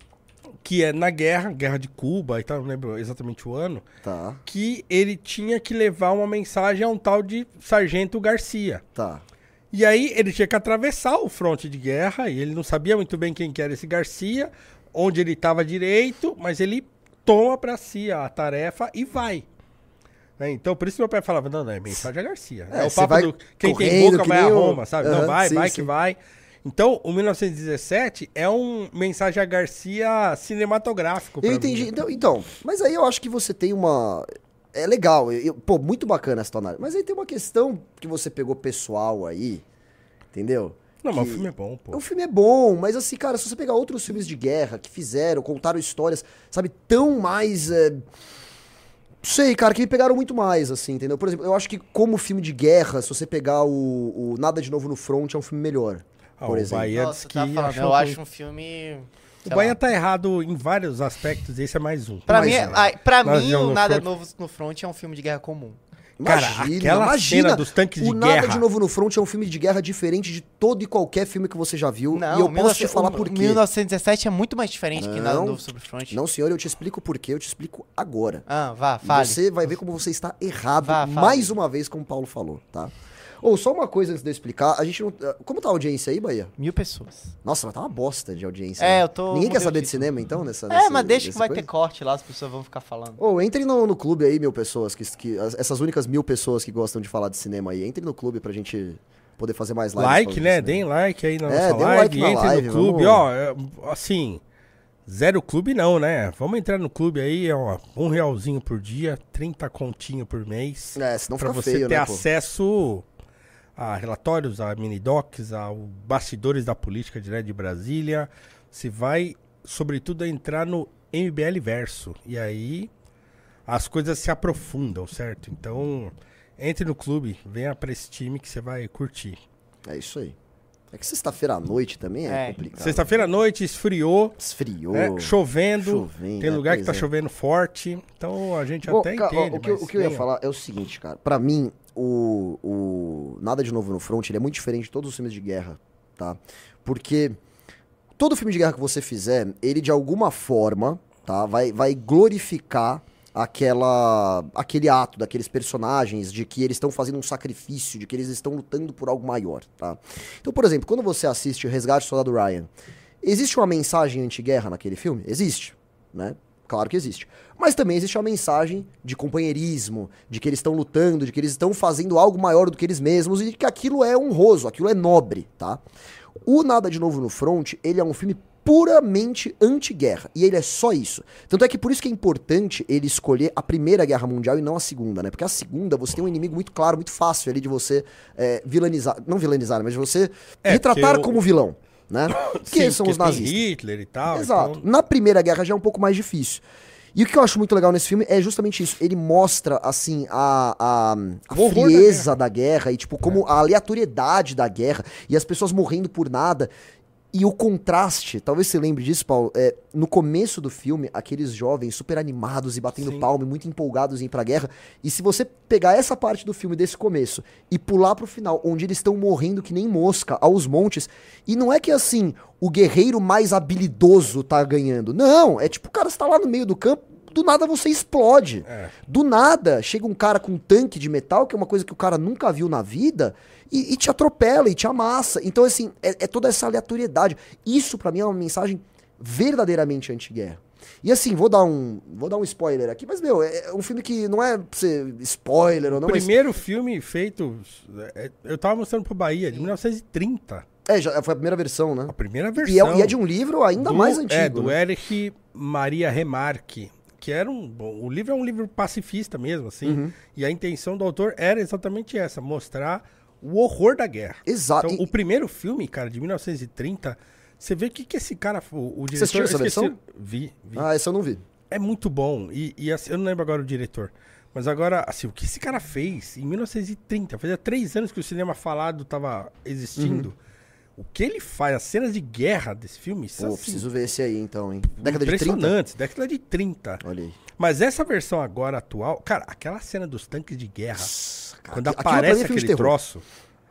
que é na guerra, guerra de Cuba e tal, não lembro exatamente o ano, Tá, que ele tinha que levar uma mensagem a um tal de Sargento Garcia. tá. E aí ele tinha que atravessar o fronte de guerra e ele não sabia muito bem quem que era esse Garcia, onde ele estava direito, mas ele toma pra si a tarefa e vai. Né? Então, por isso meu pai falava, não, não, é Mensagem a Garcia. É, É, o você papo vai do quem tem correndo, boca que vai a nem o- Roma, sabe? Aham, não, vai, sim, vai sim. que vai. Então, o mil novecentos e dezessete é um Mensagem a Garcia cinematográfico. Eu pra entendi. mim. Então, então, mas aí eu acho que você tem uma... É legal, eu- pô, muito bacana essa tua análise. Mas aí tem uma questão que você pegou pessoal aí, entendeu? Não, mas o Que- filme é bom, pô. O filme é bom, mas assim, cara, se você pegar outros filmes de guerra que fizeram, contaram histórias, sabe, tão mais... é, Não sei, cara, que me pegaram muito mais, assim, entendeu? Por exemplo, eu acho que como filme de guerra, se você pegar o, o Nada de Novo no Front, é um filme melhor, Ah, por o exemplo. Bahia Nossa, disse que tá falando, achou eu que- acho um filme... O sei Bahia lá. tá errado em vários aspectos, esse é mais um. Pra Mas, mim, é. é- ai, pra Nós mim já o no Nada front- Novo no Front é um filme de guerra comum. Cara, aquela cena dos tanques de o Nada guerra. de Novo no Front é um filme de guerra diferente de todo e qualquer filme que você já viu. Não, e eu mil posso te novecentos falar o por quê. mil novecentos e dezessete é muito mais diferente que Nada Não. Novo sobre o Front. Não, senhor, eu te explico por quê, eu te explico agora. Ah, vá, E fale. você vai ver como você está errado Vá, fale. mais uma vez, como o Paulo falou, tá? Ou só uma coisa antes de eu explicar, a gente não... Como tá a audiência aí, Bahia? Mil pessoas. Nossa, mas tá uma bosta de audiência. É, né? eu tô Ninguém quer mudei saber o de título. cinema, então, nessa... É, nessa- mas deixa que nessa vai coisa? ter corte lá, as pessoas vão ficar falando. Ou entrem no, no clube aí, mil pessoas, que, que as- essas únicas mil pessoas que gostam de falar de cinema aí, entrem no clube pra gente poder fazer mais lives. Like, falando de né? cinema. Deem like aí na É, nossa dê um live, like na entre live, no clube, vamos- ó, é, assim, zero clube não, né? Vamos entrar no clube aí, ó, um realzinho por dia, trinta continho por mês, É, senão pra fica você feio, ter né, pô? acesso a relatórios, a mini-docs, a o bastidores da política direto de Brasília. Você vai, sobretudo, entrar no M B L Verso. E aí as coisas se aprofundam, certo? Então, entre no clube, venha pra esse time que você vai curtir. É isso aí. É que sexta-feira à noite também é, É. complicado. Sexta-feira à noite, esfriou, Esfriou. né? chovendo, Chovendo, tem é, lugar que pois tá é. chovendo forte. Então a gente Bom, até cara, ó, entende. o, que, eu- mas o que eu ia venha. falar é o seguinte, cara. Pra mim, o, o Nada de Novo no Front, ele é muito diferente de todos os filmes de guerra, tá? Porque todo filme de guerra que você fizer, ele de alguma forma, tá? Vai, vai glorificar aquela, aquele ato daqueles personagens de que eles estão fazendo um sacrifício, de que eles estão lutando por algo maior, tá? Então, por exemplo, quando você assiste Resgate do Soldado Ryan, existe uma mensagem anti-guerra naquele filme? Existe, né? Claro que existe. Mas também existe uma mensagem de companheirismo, de que eles estão lutando, de que eles estão fazendo algo maior do que eles mesmos e de que aquilo é honroso, aquilo é nobre, tá? O Nada de Novo no Front, ele é um filme puramente anti-guerra, e ele é só isso. Tanto é que por isso que é importante ele escolher a Primeira Guerra Mundial e não a Segunda, né? Porque a Segunda você tem um inimigo muito claro, muito fácil ali de você é, vilanizar, não vilanizar, mas de você É, retratar porque o- como vilão, né? Que Sim, são porque os tem nazistas. Hitler e tal. Exato. então- Na Primeira Guerra já é um pouco mais difícil. E o que eu acho muito legal nesse filme é justamente isso. Ele mostra, assim, a, a, a O horror frieza da guerra. e, tipo, como a aleatoriedade da guerra e as pessoas morrendo por nada. E o contraste, talvez você lembre disso, Paulo, é, no começo do filme, aqueles jovens super animados e batendo Sim. palma, e muito empolgados em ir pra guerra. E se você pegar essa parte do filme desse começo e pular pro final, onde eles estão morrendo que nem mosca, aos montes, e não é que assim, o guerreiro mais habilidoso tá ganhando. Não, é tipo, cara, você tá lá no meio do campo, do nada você explode. É. Do nada, chega um cara com um tanque de metal, que é uma coisa que o cara nunca viu na vida, e, e te atropela e te amassa. Então, assim, é, é toda essa aleatoriedade. Isso, pra mim, é uma mensagem verdadeiramente anti-guerra. E assim, vou dar um vou dar um spoiler aqui, mas, meu, é um filme que não é pra ser spoiler ou não, mas... Primeiro filme feito. é, Eu tava mostrando pro Bahia, de mil novecentos e trinta. É, já foi a primeira versão, né? A primeira E versão. é, e é de um livro ainda do- mais antigo. É, do né? Erich Maria Remarque. Que era um. Bom, o livro é um livro pacifista mesmo, assim. Uhum. E a intenção do autor era exatamente essa: mostrar o horror da guerra. Exato. Então, E- o primeiro filme, cara, de mil novecentos e trinta, você vê o que, que esse cara. O, o diretor. assistiu essa eu esqueci- versão? Vi, vi. Ah, essa eu não vi. É muito bom. E, e assim, eu não lembro agora o diretor. Mas agora, assim, o que esse cara fez em mil novecentos e trinta, fazia três anos que o cinema falado tava existindo. Uhum. O que ele faz, as cenas de guerra desse filme, são Pô, assim, preciso ver esse aí, então, hein? Década de trinta? impressionantes. Década de trinta. Olha aí. Mas essa versão agora atual, cara, aquela cena dos tanques de guerra, Cara, quando aqui- aquilo pra mim aparece é filme de aquele terror. troço,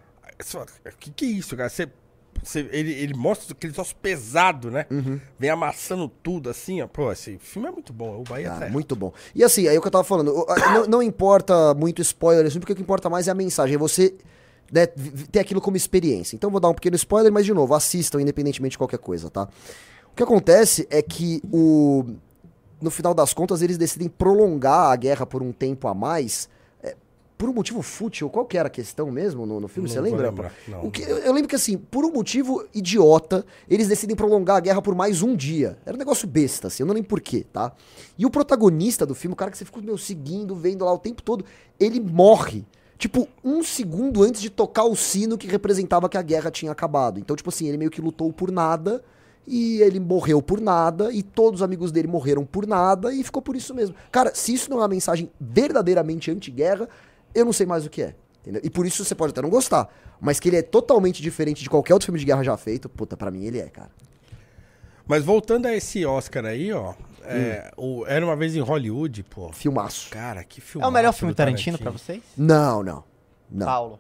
o que, que é isso, cara? Você, você- ele, ele mostra aquele troço pesado, né? Uhum. Vem amassando tudo assim, ó. Pô, esse filme é muito bom. O Bahia Ah, tá muito bom. E assim, aí o que eu tava falando, o- a- não, não importa muito spoiler, assim, porque o que importa mais é a mensagem, é você né, v- ter aquilo como experiência. Então eu vou dar um pequeno spoiler, mas de novo, assistam independentemente de qualquer coisa, tá? O que acontece é que o no final das contas eles decidem prolongar a guerra por um tempo a mais, é, por um motivo fútil. Qual que era a questão mesmo no, no filme, Não você vou lembra? lembrar, não, O que, não. eu, eu lembro que assim, por um motivo idiota, eles decidem prolongar a guerra por mais um dia. Era um negócio besta, assim, eu não lembro porquê, tá? E o protagonista do filme, o cara que você ficou meu, seguindo, vendo lá o tempo todo, ele morre. Tipo, um segundo antes de tocar o sino que representava que a guerra tinha acabado. Então, tipo assim, ele meio que lutou por nada, e ele morreu por nada, e todos os amigos dele morreram por nada, e ficou por isso mesmo. Cara, se isso não é uma mensagem verdadeiramente anti-guerra, eu não sei mais o que é. Entendeu? E por isso você pode até não gostar. Mas que ele é totalmente diferente de qualquer outro filme de guerra já feito, puta, pra mim ele é, cara. Mas voltando a esse Oscar aí, ó. é, Hum. o Era Uma Vez em Hollywood, pô. Filmaço. Cara, que filme. É o melhor filme Tarantino pra vocês? Não, não. Não. Paulo.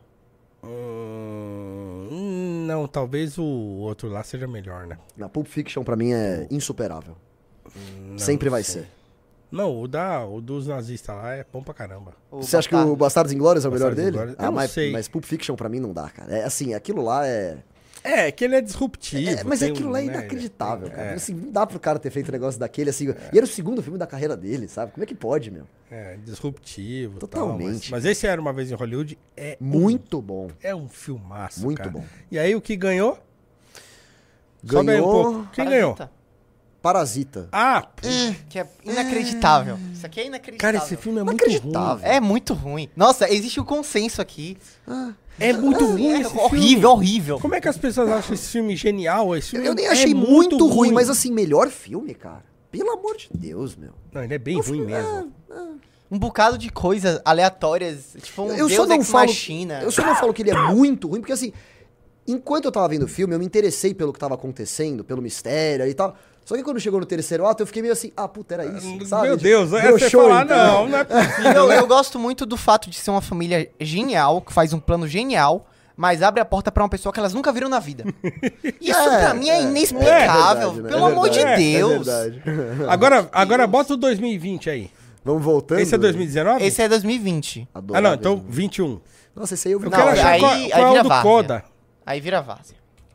Hum, não, talvez o outro lá seja melhor, né? A Pulp Fiction pra mim é insuperável. Não Sempre vai sei. ser. Não, o, da, o dos nazistas lá é bom pra caramba. O Você acha que o Bastardo. Bastardos Inglórios é o melhor Bastardos dele? Inglórios, eu Ah, não mas, sei. mas Pulp Fiction pra mim não dá, cara. É assim, aquilo lá é... É, que ele é disruptivo. é mas tem aquilo um, lá é né, inacreditável, é, cara. Assim, não dá pro cara ter feito um negócio daquele, assim. E era o segundo filme da carreira dele, sabe? Como é que pode, meu? É, disruptivo. Totalmente. Tal, mas, mas esse Era Uma Vez em Hollywood é Muito bom. um, é um filmaço, Muito cara. bom. E aí o que ganhou? Sobe aí um Ganhou... pouco. Quem ganhou? Parasita. Parasita. Ah, Que é inacreditável. Isso aqui é inacreditável. cara, esse filme é muito ruim. Inacreditável. É muito ruim. Nossa, existe um consenso aqui. É muito ruim É esse horrível, filme. horrível. Como é que as pessoas acham esse filme genial? Esse filme Eu nem é achei muito, ruim, ruim, mas assim, melhor filme, cara. Pelo amor de Deus, meu. Não, ele é bem ruim mesmo. Um bocado de coisas aleatórias. Tipo, um Eu Deus só não Ex falo, Machina. eu só não falo que ele é muito ruim, porque assim, enquanto eu tava vendo o filme, eu me interessei pelo que tava acontecendo, pelo mistério e tal. Só que quando chegou no terceiro ato, eu fiquei meio assim, ah, puta, era isso, sabe? Meu Tipo, Deus, é você broxou, falar, entendeu? não, não é possível. Eu, eu gosto muito do fato de ser uma família genial, que faz um plano genial, mas abre a porta pra uma pessoa que elas nunca viram na vida. Isso É, pra mim é, é, inexplicável. é verdade, né? Pelo É amor de verdade, Deus. É verdade. Agora, agora bota o dois mil e vinte aí. Vamos voltando. Esse é dois mil e dezenove? Esse é dois mil e vinte. Adoro Ah, não, então mesmo. vinte e um. Nossa, esse aí eu vi. Eu Não, quero achar aí- qual, aí qual é vira o do várzea. Coda. Aí vira várzea.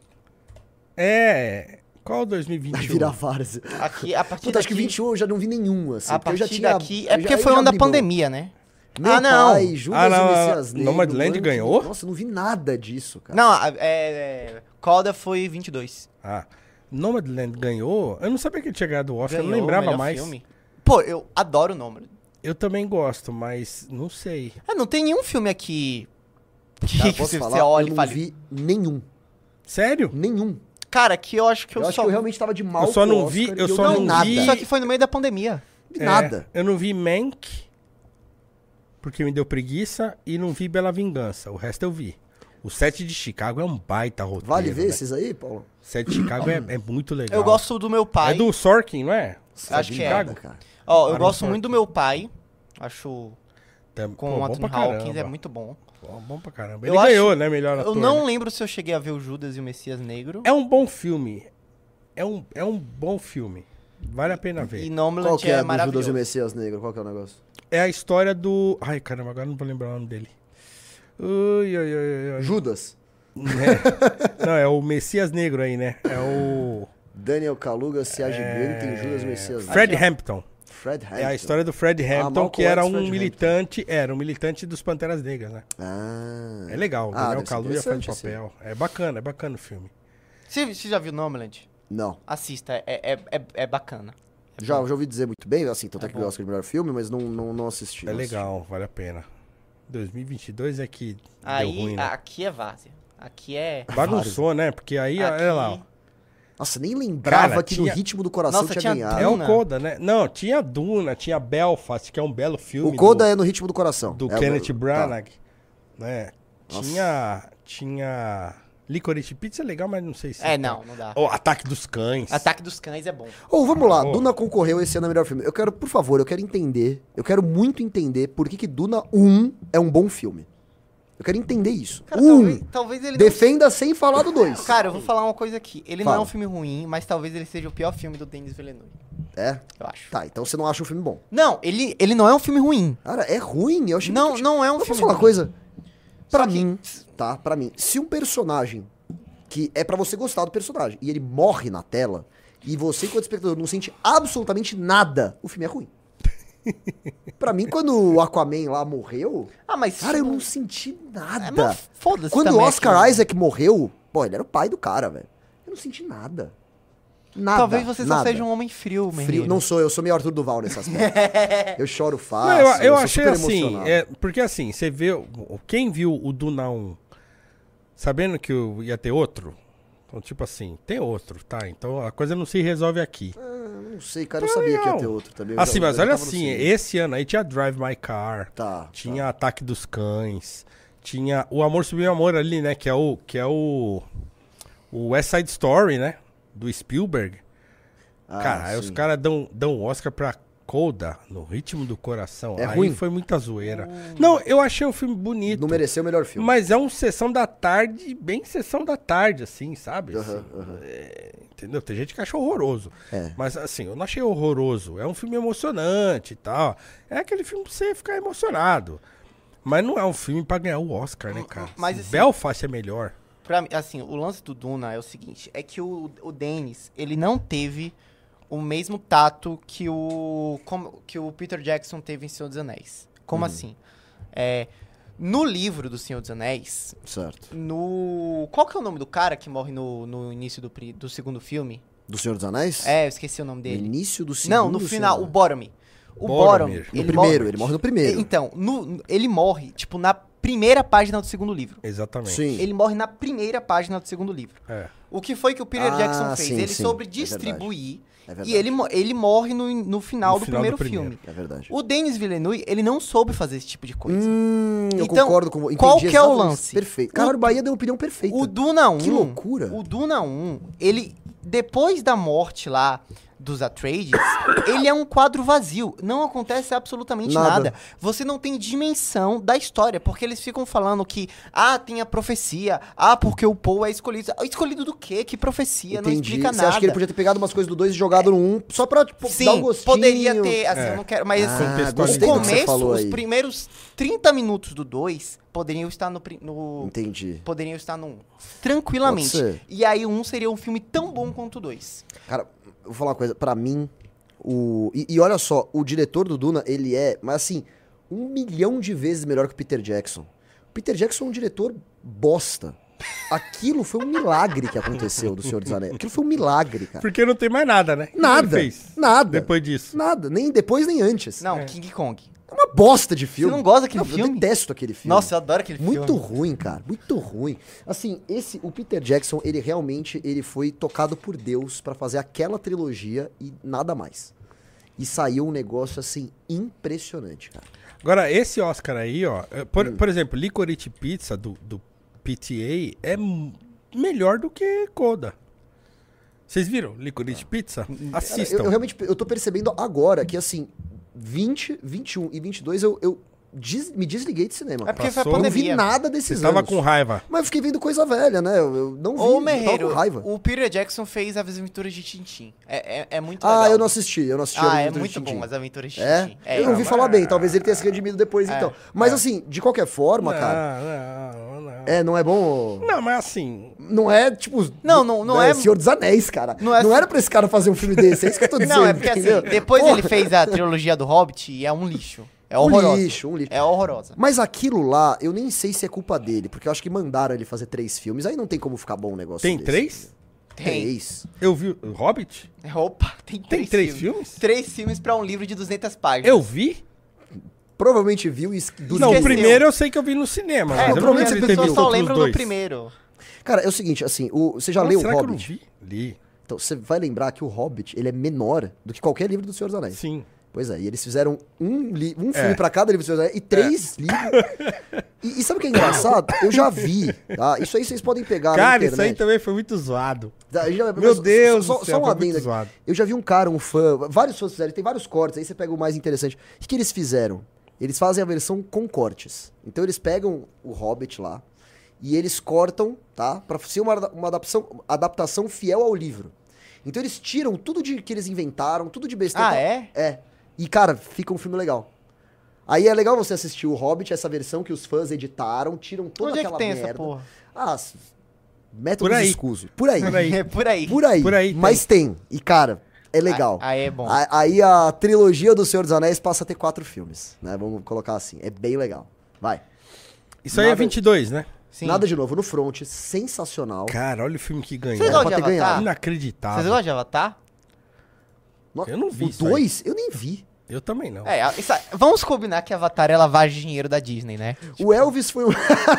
É. Qual é o dois mil e vinte e um? Vira várzea. Aqui, a partir Puta, acho que daqui... vinte e um eu já não vi nenhum, assim. A porque eu já partir tinha, daqui... eu É já- porque eu foi já o ano da abri mão. pandemia, né? Meu Ah, não. pai, Judas Ah, não, e o Messias Negro, Nomadland Anki- ganhou? Nossa, eu não vi nada disso, cara. Não, é, é, Coda foi vinte e dois. Ah. Nomadland ganhou? Eu não sabia que ele tinha ganhado o Oscar, eu não Ganhou o lembrava melhor mais. filme. Pô, eu adoro o Nomadland. Eu também gosto, mas não sei. Ah, não tem nenhum filme aqui que, Cara, que posso você, falar? você olha eu e não fala... vi nenhum. Sério? Nenhum. Cara, que eu acho que Eu, eu, acho só... que eu realmente tava de mal Eu só com o não vi- Oscar eu e só vi não nada. vi- Só que foi no meio da pandemia. Vi É, nada. Eu não vi Mank, porque me deu preguiça, e não vi Bela Vingança. O resto eu vi. O Sete de Chicago é um baita roteiro. Vale ver né? esses aí, Paulo? Sete de Chicago é, é muito legal. Eu gosto do meu pai. É do Sorkin, não é? Acho que é. Nada, cara. Ó, eu Aaron gosto Sorkin. muito do meu pai. Acho Tam- com pô, o bom Anthony pra Hawkins caramba. é muito bom. Pô, bom pra caramba. Eu Ele acho- ganhou, né? Melhor Eu ator. não né? lembro se eu cheguei a ver o Judas e o Messias Negro. É um bom filme. É um, é um bom filme. Vale a pena ver. E Qual Nomadland que é, é do Judas e maravilhoso. o Messias Negro? Qual que é o negócio? É a história do... Ai, caramba, agora não vou lembrar o nome dele. Ui, ui, ui, ui. Judas. É. Não, é o Messias Negro aí, né? É o... Daniel Kaluuya se agigando, tem Judas e Messias Negro. Fred Aqui, ó. Hampton. Fred Hampton. É a história do Fred Hampton, Malcolm que era X, um Fred militante... Era um militante dos Panteras Negras, né? Ah. É legal. O Ah, Daniel deve ser Kaluuya faz o interessante, papel. É bacana, é bacana o filme. Você, você já viu Nomadland? Não. Assista, é, é, é, é bacana. Já, já ouvi dizer muito bem, assim, tanto é É que bom. ganhou o Oscar de melhor filme, mas não, não, não assisti. É não legal, vale a pena. dois mil e vinte e dois é que deu Aí, ruim, né? aqui é várzea. Aqui é... Bagunçou, né? Porque aí, Aqui- olha lá, ó. assisti. Nossa, nem lembrava Cara, que tinha- no Ritmo do Coração Nossa, tinha, tinha ganhado. É o Duna. Coda, né? Não, tinha Duna, tinha Belfast, que é um belo filme. O Coda do, é no Ritmo do Coração. do É o- Kenneth tá. Branagh, né? Nossa. Tinha, tinha Licorice Pizza, é legal, mas não sei se... É, não, não dá. O Ataque dos Cães. Ataque dos Cães é bom. Ô, vamos lá, Ô. Duna concorreu esse ano a melhor filme. Eu quero, por favor, eu quero entender, eu quero muito entender por que que Duna um é um bom filme. Eu quero entender isso. Cara, um, talvez, talvez ele não... defenda sem falar do dois. Cara, eu vou falar uma coisa aqui. Ele Fala. não é um filme ruim, mas talvez ele seja o pior filme do Denis Villeneuve. É? Eu acho. Tá, então você não acha um filme bom. Não, ele, ele não é um filme ruim. Cara, é ruim, eu achei Não, que... não é um Eu filme posso falar uma ruim. coisa? Pra Só que- mim, tá? Pra mim, se um personagem que é pra você gostar do personagem e ele morre na tela e você, enquanto espectador, não sente absolutamente nada, o filme é ruim. Pra mim, quando o Aquaman lá morreu, Ah, mas... cara, eu não senti nada. É, mas foda-se Quando o também Oscar aquilo. Isaac morreu, pô, ele era o pai do cara, velho. Eu não senti nada. Nada. Talvez você só nada. seja um homem frio, menino. Frio. Não sou, eu sou meio Arthur Duval nesse aspecto. Eu choro fácil. Não, eu, eu sou achei super assim, emocionado. é, porque assim, você vê, o- quem viu o Duna um, sabendo que o- ia ter outro, então tipo assim, tem outro, tá? Então a coisa não se resolve aqui. Ah, não sei, cara, eu sabia que ia legal. ter outro também. eu Assim, já- mas eu olha tava no assim, cinema. esse ano aí tinha Drive My Car, Tá. tinha Ataque dos Cães, tinha O Amor Sublime Amor ali, né, que é o, que é o, o West Side Story, né, do Spielberg. Ah, Cara, aí os sim. caras dão, dão Oscar pra Coda, no Ritmo do Coração. É aí ruim? foi muita zoeira. Não, eu achei o filme bonito. Não mereceu o melhor filme. Mas é um sessão da tarde, bem sessão da tarde, assim, sabe? Aham, Assim, aham. é, entendeu? Tem gente que acha horroroso. É. Mas assim, eu não achei horroroso. É um filme emocionante e tal. É aquele filme pra você ficar emocionado. Mas não é um filme pra ganhar o Oscar, né, cara? Mas, assim- Belfast é melhor. Pra mim, assim, o lance do Duna é o seguinte, é que o, o Denis, ele não teve o mesmo tato que o, como, que o Peter Jackson teve em Senhor dos Anéis. Como assim? É, no livro do Senhor dos Anéis, Certo. no... Qual que é o nome do cara que morre no, no início do, pri- do segundo filme? Do Senhor dos Anéis? É, eu esqueci o nome No dele. início do segundo? Não, no final, o Senhor? Boromir. O Boromir. Boromir. No primeiro, ele morre no primeiro. Então, no- ele morre, tipo, na primeira página do segundo livro. Exatamente. Sim. Ele morre na primeira página do segundo livro. É. O que foi que o Peter Ah, Jackson fez? sim, ele sim, soube é distribuir É verdade. e ele, mo- ele morre no, no final No do final primeiro do primeiro. filme. É verdade. O Denis Villeneuve, ele não soube fazer esse tipo de coisa. Hum, eu Então, concordo com você. qual Entendi que é o exatamente. lance? Perfeito. Cara, O- o Bahia deu uma opinião perfeita. O Duna um... Que loucura. O Duna um, ele... Depois da morte lá dos Atreides, ele é um quadro vazio. Não acontece absolutamente Nada. nada. Você não tem dimensão da história, porque eles ficam falando que, ah, tem a profecia, ah, porque o Paul é escolhido. Escolhido do quê? Que profecia? Não Entendi. explica Você nada. acha que ele podia ter pegado umas coisas do dois e jogado no um, só pra tipo, Sim, dar um gostinho? poderia ter, assim, É. eu não quero, mas Ah, assim, gostei o do que você começo, falou os aí. primeiros trinta minutos do dois poderiam estar no, pri- no Entendi. poderiam estar no um, tranquilamente. Pode ser. E aí o um seria um filme tão bom quanto o dois. Cara, eu vou falar uma coisa. Pra mim, o... E, e olha só, o diretor do Duna, ele é, mas assim, um milhão de vezes melhor que o Peter Jackson. O Peter Jackson é um diretor bosta. Aquilo foi um milagre que aconteceu do Senhor dos Anéis. Aquilo foi um milagre, cara. Porque não tem mais nada, né? O que Nada. ele fez Nada. depois disso? Nada. Nem depois, nem antes. Não, King Kong. É uma bosta de filme. Você não gosta daquele Não, filme? Eu detesto aquele filme. Nossa, eu adoro aquele Muito filme. ruim, cara. Muito ruim. Assim, esse, o Peter Jackson, ele realmente, ele foi tocado por Deus pra fazer aquela trilogia e nada mais. E saiu um negócio, assim, impressionante, cara. Agora, esse Oscar aí, ó. eh, Por, Hum. por exemplo, Licorice Pizza do, do P T A é m- melhor do que Coda. Vocês viram Licorice Pizza? Cara, Assistam. eu, eu realmente, eu tô percebendo agora que, assim, vinte, vinte e um e vinte e dois eu, eu des- me desliguei de cinema. É porque foi a Passou. Eu não vi pandemia. nada Você desses tava anos. com raiva. Mas eu fiquei vendo coisa velha, né? Eu, eu não vi, Ô, eu tava Merreiro, com raiva. o Peter Jackson fez As Aventuras de Tintin. É, é, é muito Ah, legal. eu não assisti, eu não assisti. Ah, a é Aventura de muito Tintin. bom As Aventuras de É? Tintin. eu não ouvi mas- falar bem, talvez ele tenha se redimido depois, É, então. Mas é. assim, de qualquer forma, cara, Não, não, não. é, não é bom... Não, mas assim. Não é, tipo... Não, não- não é- Senhor dos Anéis, cara. Não Não, é- era pra esse cara fazer um filme desse, é isso que eu tô dizendo, Não, é porque entendeu? assim, depois Porra, ele fez a trilogia do Hobbit e é um lixo. É um horrorosa. lixo, um lixo. É horrorosa. Mas aquilo lá, eu nem sei se é culpa dele, porque eu acho que mandaram ele fazer três filmes, aí não tem como ficar bom o negócio Tem desse. três? Tem. Três. Eu vi o Hobbit? Opa, tem Tem três, três filmes? Três filmes pra um livro de duzentas páginas. Eu vi? Provavelmente viu e... es- dormiu. Não, o Esqueceu. primeiro eu sei que eu vi no cinema. É, mas eu não provavelmente lembro as de ter pessoas visto só outros lembram dois. do primeiro. Cara, é o seguinte, assim, o, você já Nossa, leu o será que eu Hobbit? não vi? Li. Então, você vai lembrar que o Hobbit, ele é menor do que qualquer livro do Senhor dos Anéis. Sim. Pois é, e eles fizeram um, li um É. filme pra cada livro do Senhor dos Anéis e três livros. E, e sabe o que é engraçado? Eu já vi, tá? Isso aí vocês podem pegar na Cara, isso aí internet. também foi muito zoado. Tá, a gente já- Meu só- Deus só, do céu, só um foi adendo muito aqui. zoado. Eu já vi um cara, um fã, vários fãs fizeram, tem vários cortes, aí você pega o mais interessante. O que, que eles fizeram? Eles fazem a versão com cortes. Então eles pegam o Hobbit lá e eles cortam, tá? Pra ser uma, uma adaptação, adaptação fiel ao livro. Então eles tiram tudo de que eles inventaram, tudo de besteira. Ah, e tal. é? É. E, cara, fica um filme legal. Aí é legal você assistir o Hobbit, essa versão que os fãs editaram, tiram toda Onde é que aquela tem merda. essa porra? Ah, s- métodos Por aí. escusos. Por aí. Por aí. É por aí. Por aí. Por aí tem. Mas tem. E, cara, é legal. Aí é bom. A- Aí a trilogia do Senhor dos Anéis passa a ter quatro filmes, né? Vamos colocar assim. É bem legal. Vai. Isso aí é Nada- vinte e dois, né? Sim. Nada de novo no front. Sensacional. Cara, olha o filme que ganhou. Vocês Era gostam de pra ter Avatar? ganhado. Inacreditável. Vocês gostam de Avatar? No- Eu não vi O isso aí. dois, eu nem vi. Eu também não. É, isso- vamos combinar que Avatar é lavagem de dinheiro da Disney, né? O Elvis foi um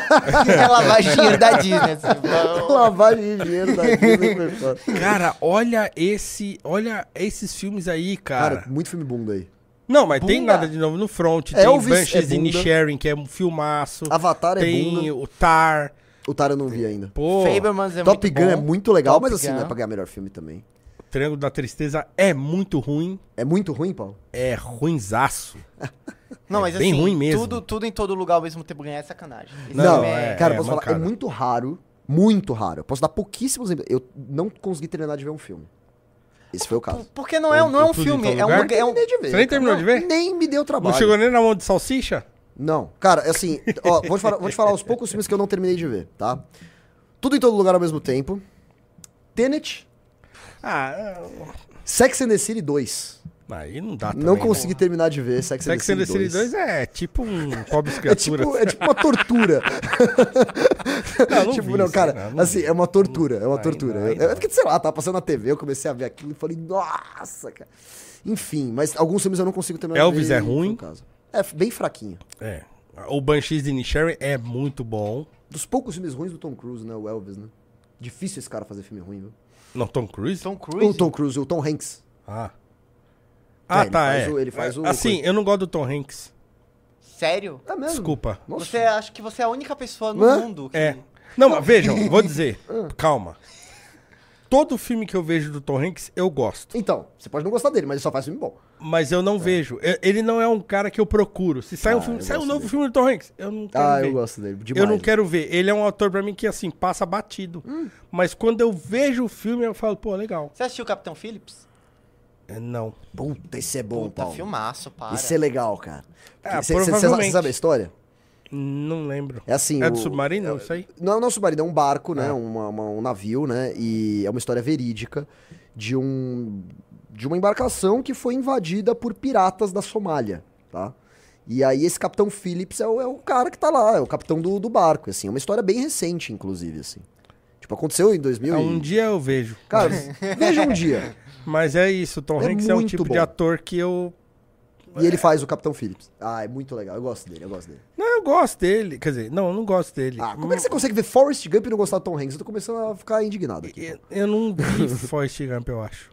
É lavagem de dinheiro da Disney, assim. vamos- lavagem de dinheiro da Disney. Foi foda. Cara, olha esse. Olha esses filmes aí, cara. Cara, muito filme bunda aí. não, mas tem bunda. nada de novo no front. Elvis tem Banshees é in bunda. Sharing, que é um filmaço. Avatar é tem bunda. o Tar. O Tar eu não vi ainda. Pô, Fablemans é Top muito Gun bom. é muito legal, Top mas assim, Gun. não é pra ganhar melhor filme também. Triângulo da Tristeza é muito ruim. É muito ruim, Paulo? É ruinzaço. Não, mas É bem assim, ruim mesmo. Tudo, tudo em todo lugar ao mesmo tempo ganhar é sacanagem. Esse Não, filme é- cara, posso falar, mancada. é muito raro, muito raro. Eu posso dar pouquíssimos exemplos. Eu não consegui terminar de ver um filme. Esse foi o caso. Por- Porque não é, não é um Tudo em filme, todo é um, lugar? é um... Terminei de ver. Você nem terminou Não, de ver? Nem me deu trabalho. Não chegou nem na mão de salsicha? Não. Cara, assim, ó, vou te, falar, vou te falar os poucos filmes que eu não terminei de ver, tá? Tudo em Todo Lugar ao Mesmo Tempo. Tenet. Ah, Sex and the City dois. Aí não dá também. Não né? consegui terminar de ver Sex, Sex and the City dois é tipo um pobre É criatura. tipo, é tipo uma tortura. Não, não tipo, vi não, isso cara, aí, não, não assim, vi. é uma tortura, é uma Aí tortura. não, aí É não. porque, sei lá, tava passando na T V, eu comecei a ver aquilo e falei, nossa, cara. Enfim, mas alguns filmes eu não consigo terminar Elvis de ver. é e foi ruim? o caso. É, bem fraquinho. É. O Banshees de Inisherin é muito bom. Dos poucos filmes ruins do Tom Cruise, né, o Elvis, né? Difícil esse cara fazer filme ruim, viu? Não, Tom Cruise? Tom Cruise? O Tom Cruise, o Tom Hanks. Ah. É, Ah, ele tá, faz é. o- ele faz o Assim, coisa. eu não gosto do Tom Hanks. Sério? É mesmo? Desculpa. Nossa. Você acha que você é a única pessoa no Hã? mundo que... É. Não, mas vejam, vou dizer. Calma. Todo filme que eu vejo do Tom Hanks, eu gosto. Então, você pode não gostar dele, mas ele só faz filme bom. Mas eu não vejo. Eu- Ele não é um cara que eu procuro. Se sai um Ah, filme, eu sai um gosto novo dele. filme do Tom Hanks, eu não quero Ah, ver. eu gosto dele. Demais. Eu não quero ver. Ele é um ator pra mim que, assim, passa batido. Hum. Mas quando eu vejo o filme, eu falo, pô, legal. Você assistiu o Capitão Phillips? É, não. Puta, esse é bom, Puta, Paulo. filmaço, para. Esse é legal, cara. Ah, Você provavelmente. sabe a história? Não lembro. É assim. É o- do submarino, isso aí? Não, não é um submarino, é um barco, né? Ah. Uma- uma- um navio, né? E é uma história verídica de um de uma embarcação que foi invadida por piratas da Somália, tá? E aí esse Capitão Phillips é o, é o cara que tá lá, é o capitão do, do barco, assim. É uma história bem recente, inclusive, assim. Tipo, aconteceu em dois mil Ah, e... um dia eu vejo. Cara, veja um dia. Mas é isso, o Tom É Hanks é um muito tipo bom. de ator que eu... E ele faz o Capitão Phillips. Ah, é muito legal. Eu gosto dele, eu gosto dele. Não, eu gosto dele. Quer dizer, não, eu não gosto dele. Ah, como é que você consegue ver Forrest Gump e não gostar do Tom Hanks? Eu tô começando a ficar indignado aqui. Eu, eu não vi Forrest Gump, eu acho.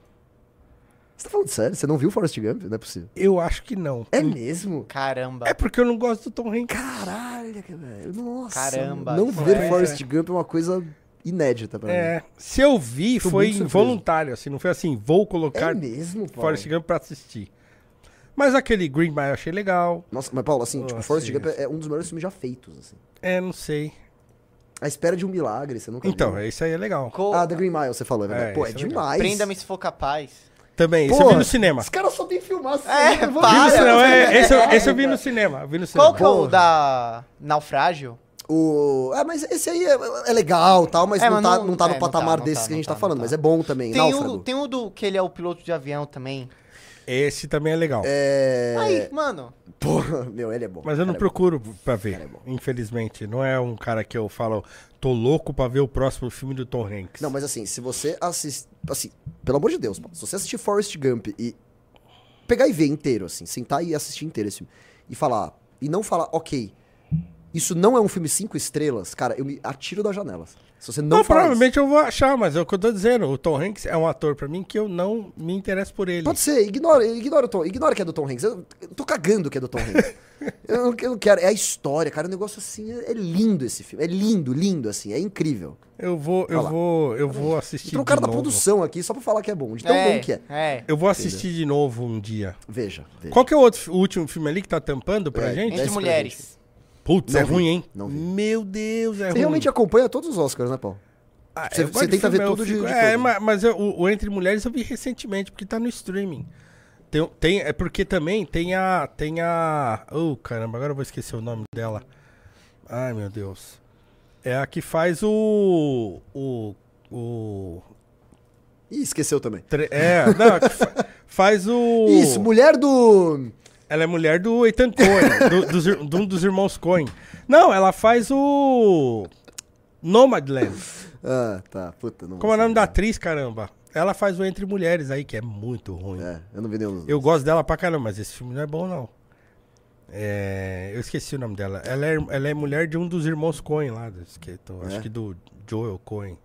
Você tá falando sério? Você não viu Forrest Gump? Não é possível. Eu acho que não. É mesmo? Caramba. É porque eu não gosto do Tom Hanks. Caralho, velho. Nossa. Caramba, Não isso ver é- Forrest Gump é uma coisa inédita pra mim. É, se eu vi, Tô foi muito surpreso. involuntário, assim, não foi assim, vou É colocar mesmo, Paulo? Forrest Gump pra assistir. Mas aquele Green Mile eu achei legal. Nossa, mas Paulo, assim, tipo, Nossa, Forrest isso. Gump é é um dos melhores filmes já feitos, assim. É, não sei. A Espera de um Milagre, você nunca Então, viu? isso aí é legal. Co- Ah, The Green Mile, você falou, é verdade. É, Pô, é isso é legal. demais. Prenda-me se for capaz. Também, esse Pô, eu vi no cinema. Os caras só tem filmaço. É, eu vou para. Vi no ver. cinema, é, esse, eu, esse eu vi cara. no cinema. eu Vi no Qual cinema. que é o Porra. da Naufrágio? O... Ah, mas esse aí é, é legal tal, mas, É, não, mas tá, não- não tá é, no não patamar tá, não desses tá, que a gente não tá, tá, falando, não mas tá. é bom também. Tem Náufrago. o, tem o do que ele é o piloto de avião também. Esse também é legal. É... Aí, mano. Porra, meu, ele é bom. Mas eu não Cara, é bom. procuro pra ver, Cara, é bom. infelizmente. Não é um cara que eu falo, tô louco pra ver o próximo filme do Tom Hanks. Não, mas assim, se você assistir... Assim, pelo amor de Deus, Paulo, se você assistir Forrest Gump e pegar e ver inteiro, assim, sentar e assistir inteiro esse filme, e falar... E não falar, ok, isso não é um filme cinco estrelas, cara, eu me atiro das janelas. Se você não, Não, falar provavelmente eu vou achar, mas é o que eu tô dizendo. O Tom Hanks é um ator pra mim que eu não me interesso por ele. isso, pode ser, ignora, ignora, o Tom, ignora que é do Tom Hanks. Eu, eu tô cagando que é do Tom Hanks. eu, não- eu não quero, é a história, cara, o negócio assim, é, é lindo esse filme. É lindo, lindo, assim, é incrível. Eu vou, eu Olha lá. vou, eu vou assistir Então o de cara da novo. produção aqui, só pra falar que é bom, de tão é, bom que é. É. Eu vou assistir de novo um dia. Veja, veja. Qual que é o, outro, o último filme ali que tá tampando pra É, gente? Entre Desce pra mulheres. Putz, Não é vi, ruim, hein? não vi. Meu Deus, é Você ruim. realmente acompanha todos os Oscars, né, Paulo? Ah, Você- eu você gosto de tenta ver filme, eu tudo de- fico- de É, todos. mas, mas eu- o, o Entre Mulheres eu vi recentemente, porque tá no streaming. Tem, tem, é porque também tem a... Tem a... Oh, caramba, agora eu vou esquecer o nome dela. Ai, meu Deus. É a que faz o... O... o Ih, esqueceu também. tre- é, não, a que fa- faz o... Isso, mulher do... Ela é mulher do Ethan Coen, do, dos ir- de um dos irmãos Coen. Não, ela faz o... Nomadland. Ah, tá, puta. Não Como é o sei. nome da atriz, caramba? Ela faz o Entre Mulheres aí, que é muito ruim. É, eu não vi nenhum dos Eu gosto dela pra caramba, mas esse filme não é bom, não. É, eu esqueci o nome dela. Ela é, ela é mulher de um dos irmãos Coen lá. dos que- então, É? Acho que do Joel Coen.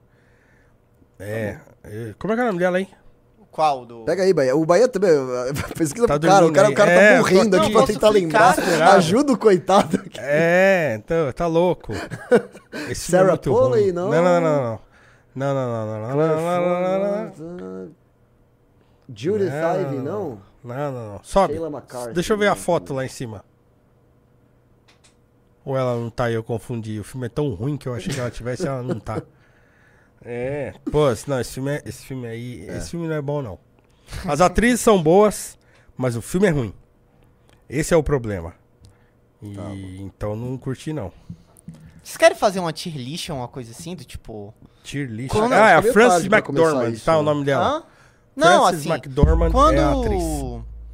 É, é, como é que é o nome dela aí? Qual? Do... Pega aí, Bahia. O Bahia também. Pesquisa Tá pro cara. O dormindo cara, aí. o cara É, tá morrendo tô aqui aqui. pra Não, tentar posso lembrar. ficar, Ajuda o coitado aqui. É, então, tá louco. Esse filme Sarah é muito Polley, ruim. não? Não, não, não, não. Não, não, não, não, não, não, não, não, não. Judith Não, Ivey, não, não? Não, não, não. Sobe. Sheila McCarthy, Deixa eu ver a não. foto lá em cima. Ou ela não tá e eu confundi. O filme é tão ruim que eu achei que ela tivesse e ela não tá. É. Pô, não, esse filme, é, esse filme aí. Esse filme não é bom, não. As atrizes são boas, mas o filme é ruim. Esse é o problema. E, Tá bom. então não curti, não. Vocês querem fazer uma tier list, uma coisa assim, do tipo... Tier list. Quando- Ah, é a Acho que é meio Frances tarde pra começar McDormand, isso, tá o né? nome dela. Hã? Não, Frances assim, McDormand quando é a atriz.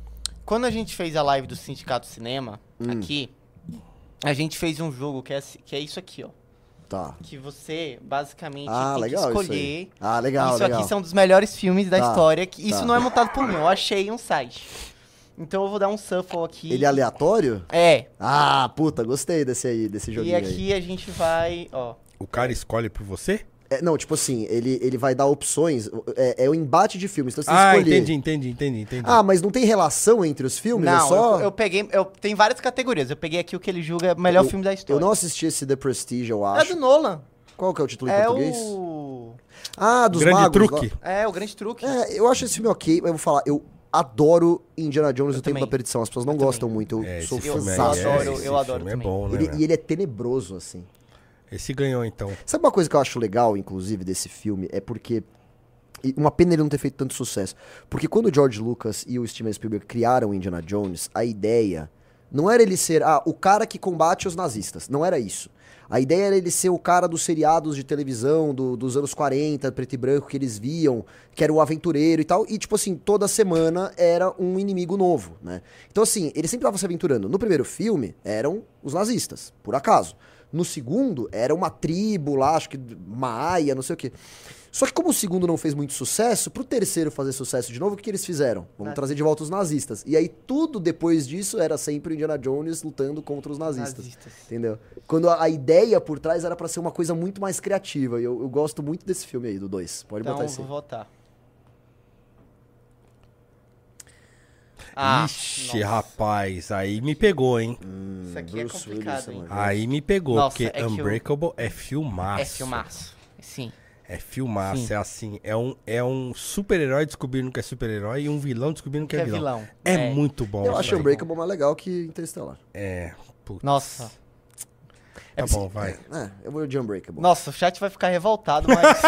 quando a gente fez a live do Sindicato Cinema, Hum. aqui, a gente fez um jogo que é, assim- que é isso aqui, ó. Tá. Que você, basicamente, Ah, tem legal que isso escolher... aí. Ah, legal, isso legal. aqui são dos melhores filmes da Tá, história. Que isso tá. não é montado por mim, eu achei um site. Então eu vou dar um shuffle aqui. Ele é aleatório? É. Ah, puta, gostei desse aí, desse joguinho E aí. aqui a gente vai, ó... O cara escolhe por você? É, não, tipo assim, ele, ele vai dar opções, é, é o embate de filmes, então você Ah, escolher. entendi, entendi, entendi, entendi. Ah, mas não tem relação entre os filmes? Não, é só... eu, eu peguei... Eu, tem várias categorias. Eu peguei aqui o que ele julga melhor Eu- filme da história. Eu não assisti esse The Prestige, eu É acho. do Nolan. Qual que é o título em É português? o... Ah, dos Grande magos. Truque. É, o Grande Truque. É, eu acho esse filme ok, mas eu vou falar, eu adoro Indiana Jones e Eu o Tempo também. da Perdição. As pessoas não Eu gostam também. muito, eu É, sou esse eu filme aí, fãzaço. adoro, é, eu esse adoro filme é também. bom, né? Ele- meu? e ele é tenebroso, assim. Esse ganhou, então. Sabe uma coisa que eu acho legal, inclusive, desse filme? É porque... e uma pena ele não ter feito tanto sucesso. Porque quando o George Lucas e o Steven Spielberg criaram Indiana Jones, a ideia não era ele ser ah, o cara que combate os nazistas. Não era isso. A ideia era ele ser o cara dos seriados de televisão do- dos anos quarenta, preto e branco, que eles viam, que era o aventureiro e tal. E, tipo assim, toda semana era um inimigo novo, né? Então, assim, ele sempre estava se aventurando. No primeiro filme, eram os nazistas, por acaso. No segundo, era uma tribo lá, acho que Maia, não sei o quê. Só que como o segundo não fez muito sucesso, pro terceiro fazer sucesso de novo, o que, que eles fizeram? Vamos Nazista. trazer de volta os nazistas. E aí tudo depois disso era sempre o Indiana Jones lutando contra os nazistas. Nazistas. Entendeu? Quando a, a ideia por trás era pra ser uma coisa muito mais criativa. E eu, eu gosto muito desse filme aí, do dois. Pode Então botar eu esse vou aí. votar. Ah, Ixi, nossa. rapaz, aí me pegou, hein? Isso aqui é Bruce complicado, Willis, hein? mano. Aí me pegou, Nossa, porque é que eu- Unbreakable é filmaço. É filmaço. Sim. É filmaço, Sim. é assim, é um, é um super-herói descobrindo que é super-herói e um vilão descobrindo que, é vilão. É, É. muito bom. Eu isso acho aí. Unbreakable mais legal que Interstellar. É, putz. Nossa. Tá bom, vai. É, eu vou de Unbreakable. Nossa, o chat vai ficar revoltado, mas...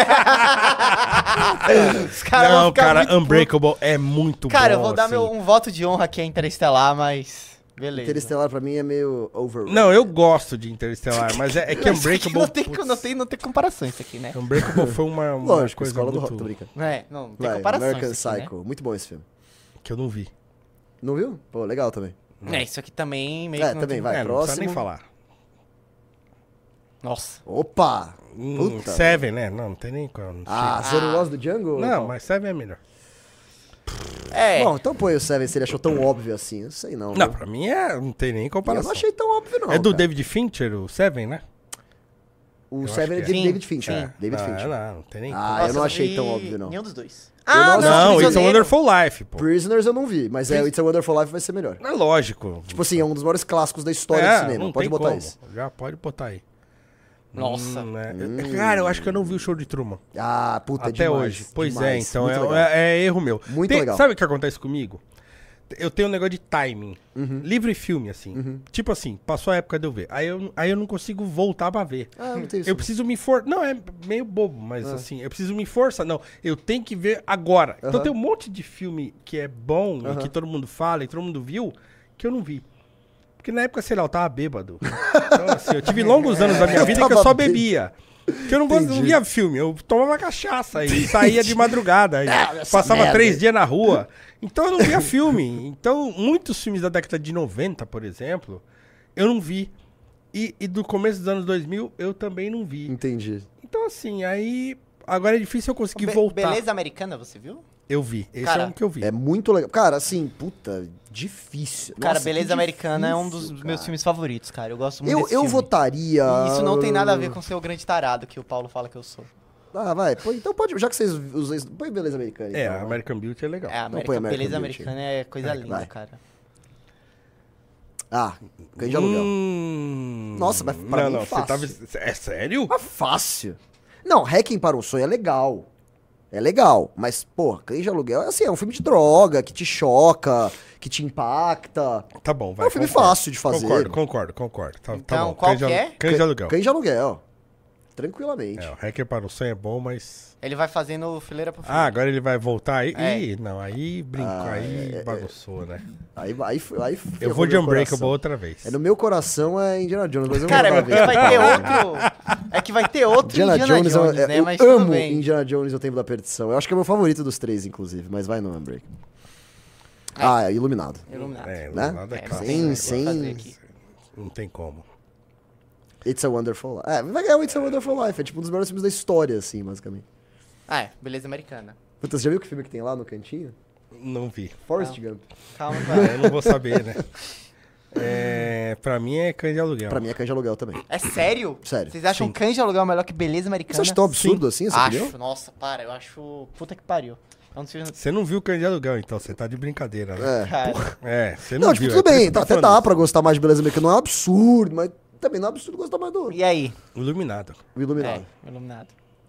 Os caras vão Não, ficar cara, muito Unbreakable é muito putos. Cara, bom. eu vou dar assim. meu, um voto de honra aqui a Interestelar, mas... Beleza. Interestelar pra mim é meio overrated. Não, eu gosto de Interstellar, mas é, é que Mas isso aqui Unbreakable. não tem, putz, não, tem, não tem comparação isso aqui, né? Unbreakable foi uma, uma Lógico, coisa escola do muito rock, tô brincando. É, não, não tem Vai, comparação American isso aqui, Psycho. Muito bom esse filme. que eu não vi. Não viu? Pô, legal também. né? É, isso aqui também meio É, que não também tem... vai. é, não precisa próximo. nem falar. Nossa. Opa! Hum, Puta. Seven, né? Não, não tem nem como. Ah, Ah. você não gosta do Django? Não, mas Seven é melhor. É, Bom, então põe o Seven se ele achou tão óbvio assim. Eu sei não. Não, viu? pra mim é, não tem nem Eu comparação. não achei tão óbvio, não. é do cara. David Fincher, o Seven, né? O Eu Seven é acho que de é. David Sim, Fincher. sim. é. David ah, Fincher. Não, não tem nem Ah, nossa, eu não achei vi tão óbvio, não. Nenhum dos dois. não Ah, assisti. Não, It's a Prisioneiro. Wonderful Life, pô. Prisoners eu não vi, mas é, Pris- It's a Wonderful Life vai ser melhor. É lógico. Tipo assim, é um dos maiores clássicos da história É, do cinema. não Pode tem botar como. esse. Já pode botar aí. Nossa. Hum, é. Hum. Cara, eu acho que eu não vi o show de Truman. Ah, puta, é Até demais, hoje. Pois é, demais. então Muito é, legal. é- é erro meu. Muito Tem- legal. Sabe o que acontece comigo? Eu tenho um negócio de timing. Uhum. Livro e filme, assim. Tipo assim, passou a época de eu ver. Aí eu, aí eu não consigo voltar pra ver. Ah, não tem isso. Eu preciso me forçar. Não, é meio bobo, mas Ah. assim, eu preciso me forçar. Não, eu tenho que ver agora. Então Aham. tem um monte de filme que é bom e Aham. que todo mundo fala e todo mundo viu, que eu não vi. Porque na época, sei lá, eu tava bêbado. Então, assim, eu tive longos anos da minha vida que eu Tava só bêbado. bebia. Porque eu não, gosto, não Entendi. via filme, eu tomava cachaça e saía de madrugada. e essa passava merda três aí. dias na rua. Então eu não via filme. Então, muitos filmes da década de noventa, por exemplo, eu não vi. E, e do começo dos anos dois mil, eu também não vi. Entendi. Então, assim, aí. Agora é difícil eu conseguir Be- voltar. Beleza Americana, você viu? Eu vi. Esse Cara, é um que eu vi. É muito legal. Cara, assim, puta, difícil. Cara, Nossa, Beleza que Americana é um difícil, dos cara. meus filmes favoritos, cara. Eu gosto muito Eu, desse eu filme. votaria. E isso não tem nada a ver com ser o grande tarado que o Paulo fala que eu sou. Ah, vai. Põe, então pode. Já que vocês usam isso. Põe Beleza Americana. É, então, a vai. American Beauty é legal. É, a Não America- põe American Beleza Beauty. Americana é coisa É, linda, vai. cara. Ah, Cães de Aluguel. Hum... Nossa, mas pra não, mim não, fácil. Você tava... É sério? Ah, fácil. Não, Hacking para um Sonho é legal. É legal. Mas, pô, Cães de Aluguel é assim, é um filme de droga, que te choca, que te impacta. Tá bom, vai. É um filme concordo. fácil de fazer. Concordo, concordo, concordo. Tá, tá Então, bom. qual Cães de que alu- é? Cães de aluguel. Cães de Aluguel. Tranquilamente. É, o Hacker para o Sonho é bom, mas... Ele vai fazendo fileira por fileira. Ah, agora ele vai voltar aí? É. Ih, não, aí brincou, Ah, aí é, bagunçou, né? Aí, aí, aí Eu ferrou vou de meu Unbreakable coração. outra vez. É, no meu coração é Indiana Jones, mas eu Cara, não é vou porque ver. vai ter outro... É que vai ter outro Indiana, Indiana, Jones, Jones, eu, né? eu Mas tudo amo bem. Indiana Jones e o Tempo da Perdição. Eu acho que é o meu favorito dos três, inclusive, mas vai no Unbreakable. Ah, é Iluminado. Iluminado. É, Né? Iluminado é, É, clássico. Sem, vou sem... fazer aqui. Não tem como. It's a Wonderful Life. É, vai ganhar o It's a Wonderful Life. É tipo um dos melhores filmes da história, assim, basicamente. Ah, é. Beleza americana. Puta, você já viu que filme que tem lá no cantinho? Não vi. Forrest Não. Gump. Calma, Ah, vai. eu não vou saber, né? É, pra mim é Cães de Aluguel. Pra mim é Cães de Aluguel também. É sério? Sério. Vocês acham Sim. Cães de Aluguel melhor que Beleza Americana? Você acha tão absurdo assim essa Acho. opinião? Nossa, para. Eu acho... Puta que pariu. É um dos filmes... Você não viu Cães de Aluguel, então. Você tá de brincadeira, né? É. Cara, É, você não, Não, tipo, viu. tudo é por isso bem. que eu tô Até falando dá isso. pra gostar mais de Beleza Americana. Não é um absurdo, mas também não é absurdo gostar mais do E aí? Iluminado. o Iluminado. É, Iluminado.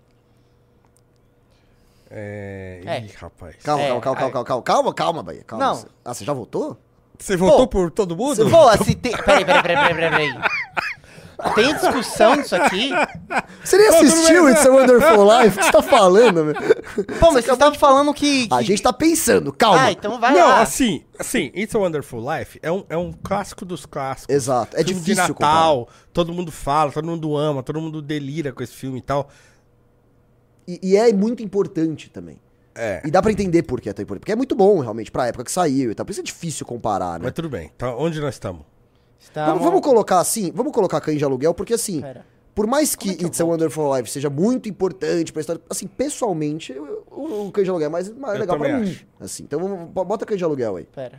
É... É. Ih, rapaz. Calma, É, calma, calma, aí- calma, calma, calma, calma, Bahia. Calma. Não. Você- Ah, você já votou? Você votou Pô, por todo mundo? Pô, se tem... Peraí, peraí, peraí, peraí, peraí. Tem discussão disso aqui? Você nem Não, tudo assistiu bem. It's a Wonderful Life? O que você tá falando, meu? Pô, mas vocês estavam falando que... que... A gente tá pensando, calma. Ah, então vai Não, lá. assim, assim, It's a Wonderful Life é um, é um clássico dos clássicos. Exato. É Filme difícil de Natal, todo mundo fala, todo mundo ama, todo mundo delira com esse filme e tal. E, e é muito importante também. É, E dá pra entender por que é tão importante. Porque é muito bom, realmente, pra época que saiu e tal. Por isso é difícil comparar, né? mas tudo bem. Então, onde nós estamos? Estamos... Vamos, vamos colocar assim, vamos colocar Cães de Aluguel, porque assim, Pera. por mais que, Como é que eu It's a volto? Wonderful Life seja muito importante pra história, assim, pessoalmente, o, o, o Cães de Aluguel é mais, mais Eu legal pra também mim. acho. Assim, então vamos, bota Cães de Aluguel aí. Pera.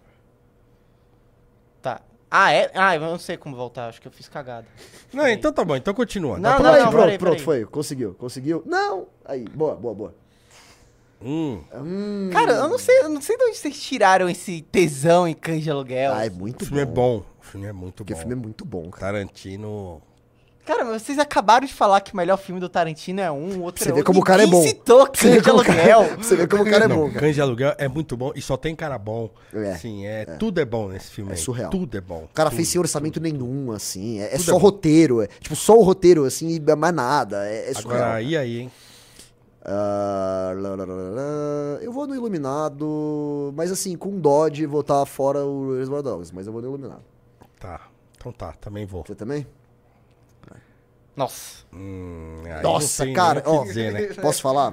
Tá. Ah, é? Ah, eu não sei como voltar. Acho que eu fiz cagada. Não, então tá bom, então continua. Não, Dá não, pra- Aí, não, pronto, peraí, pronto, peraí. foi. Conseguiu, conseguiu. Não! Aí, boa, boa, boa. Hum, Hum. Cara, eu não sei, eu não sei de onde vocês tiraram esse tesão em Cães de Aluguel. Ah, é o muito filme é bom. bom. O filme é muito Porque bom. o filme é muito bom, cara. Tarantino. Cara, mas vocês acabaram de falar que o melhor filme do Tarantino é um, o outro Você é vê outro. como o cara é Ninguém bom. citou Você vê Cães de como o cara- Aluguel. Você vê como o cara é Não, bom, cara. Cães de Aluguel é muito bom e só tem cara bom. É, Sim, é, tudo é bom nesse filme É aí. surreal. Tudo é bom. O cara tudo. fez sem orçamento nenhum, assim. É, é Tudo só é bom. roteiro. É, tipo, só o roteiro, assim, e mais nada. É, é surreal. Agora, e aí, hein? Ah, lá, lá, lá, lá, lá. Eu vou no Iluminado, mas assim, com dó de votar fora o Reservoir Dogs, mas eu vou no Iluminado. Tá, então tá, também vou. Você também? Nossa. Hum, aí Nossa, não tem cara, nem o ó, que dizer, né? posso falar?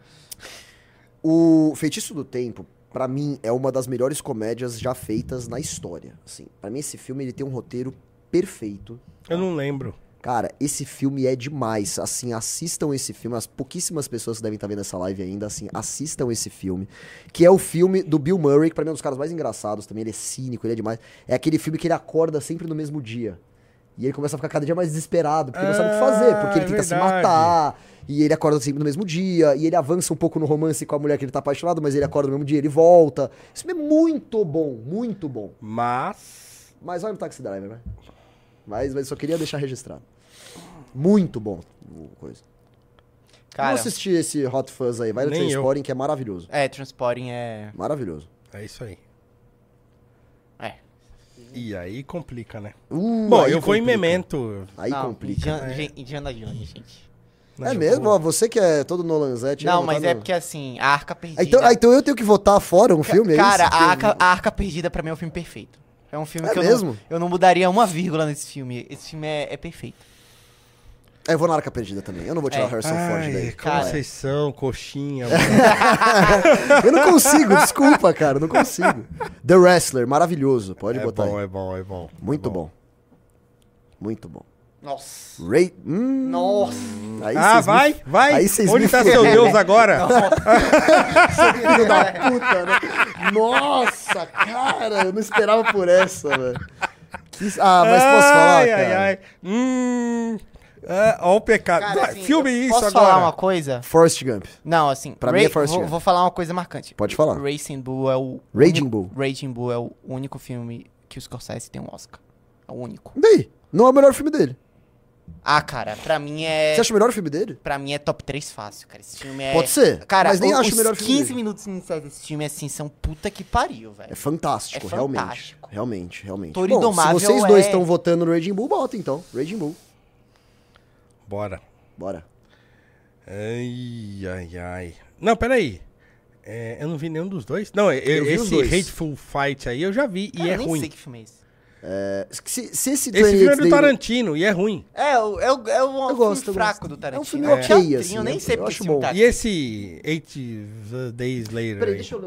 O Feitiço do Tempo, pra mim, é uma das melhores comédias já feitas na história. Assim, para mim esse filme ele tem um roteiro perfeito. Eu não lembro. Cara, esse filme é demais. Assim, assistam esse filme. As pouquíssimas pessoas que devem estar vendo essa live ainda, assim, assistam esse filme. Que é o filme do Bill Murray, que pra mim é um dos caras mais engraçados também. Ele é cínico, ele é demais. É aquele filme que ele acorda sempre no mesmo dia. E ele começa a ficar cada dia mais desesperado, porque ele não sabe o que fazer, porque ele Ah, tenta é se verdade. matar. E ele acorda sempre no mesmo dia. E ele avança um pouco no romance com a mulher que ele tá apaixonado, mas ele acorda no mesmo dia, ele volta. Esse filme é muito bom, muito bom. Mas. Mas olha no Taxi Driver, né? Mas, mas eu só queria deixar registrado. Muito bom. o Coisa. Cara, Não assisti esse Hot Fuzz aí, vai no Nem eu. Transporting, que é maravilhoso. é, Transporting é... Maravilhoso. É isso aí. É. E aí complica, né? Uh, Bom, aí eu vou em complica. Memento. Aí Não, complica. Indiana, É. Gen- Indiana Jones, gente. Não, É eu mesmo? vou- Ó, você que é todo Nolanzete. Não, aí, mas tá é no- porque assim, A Arca Perdida... Ah, então, ah, então eu tenho que votar fora um filme, é Cara, isso? a Arca, a Arca Perdida pra mim é um filme perfeito. É um filme É que eu mesmo? não, eu não mudaria uma vírgula nesse filme. Esse filme é, é perfeito. É, eu vou na Arca Perdida também. Eu não vou tirar É. o Harrison Ford Ai, daí. como Cara. vocês são, coxinha, mano. Eu não consigo, desculpa, cara, não consigo. The Wrestler, maravilhoso. Pode É botar bom, aí. é bom, é bom. Muito é bom. Muito bom. Nossa. Ray... Hum, Nossa. aí Ah, vocês me- vai, vai. Aí vocês Onde me tá seu fuderam. Deus agora? Filho da puta, né? Nossa, cara, eu não esperava por essa, velho. Que- Ah, mas posso falar, ai, cara? ai, ai. Hum. É, ó o pecado. Cara, Vai, assim, filme eu isso posso agora. falar uma coisa? Forrest Gump. Não, assim, Pra Ra- mim é Forrest vou, Gump. vou falar uma coisa marcante. Pode falar. Racing Bull é o... Raging único- Bull. Raging Bull é o único filme que o Scorsese tem um Oscar. É o único. E daí? Não é o melhor filme dele. Ah, cara, pra mim é... Você acha o melhor filme dele? Pra mim é top três fácil, cara. Esse filme é... Pode ser, Cara, mas nem o- acho os o melhor filme quinze dele. minutos iniciais desse filme, assim, são puta que pariu, velho. É fantástico, É realmente. fantástico. Realmente, realmente. Toro Bom, Indomável se vocês dois é- estão votando no Raging Bull, bota então. Raging Bull. Bora. Bora. Ai, ai, ai. Não, peraí. É, eu não vi nenhum dos dois. Não, eu- Eu vi os esse dois. Hateful Fight aí eu já vi Cara, e é eu nem ruim. sei que filme é esse. É, se, se esse Esse filme é vinte e oito do Day- Tarantino e é ruim. É, o- é, o- é um Eu filme gosto, eu fraco gosto. do Tarantino. É um filme um ok, teatrinho, assim, eu nem eu sei porque acho esse filme bom. tá E esse Eight Days Later Peraí, aí? deixa eu ler os, os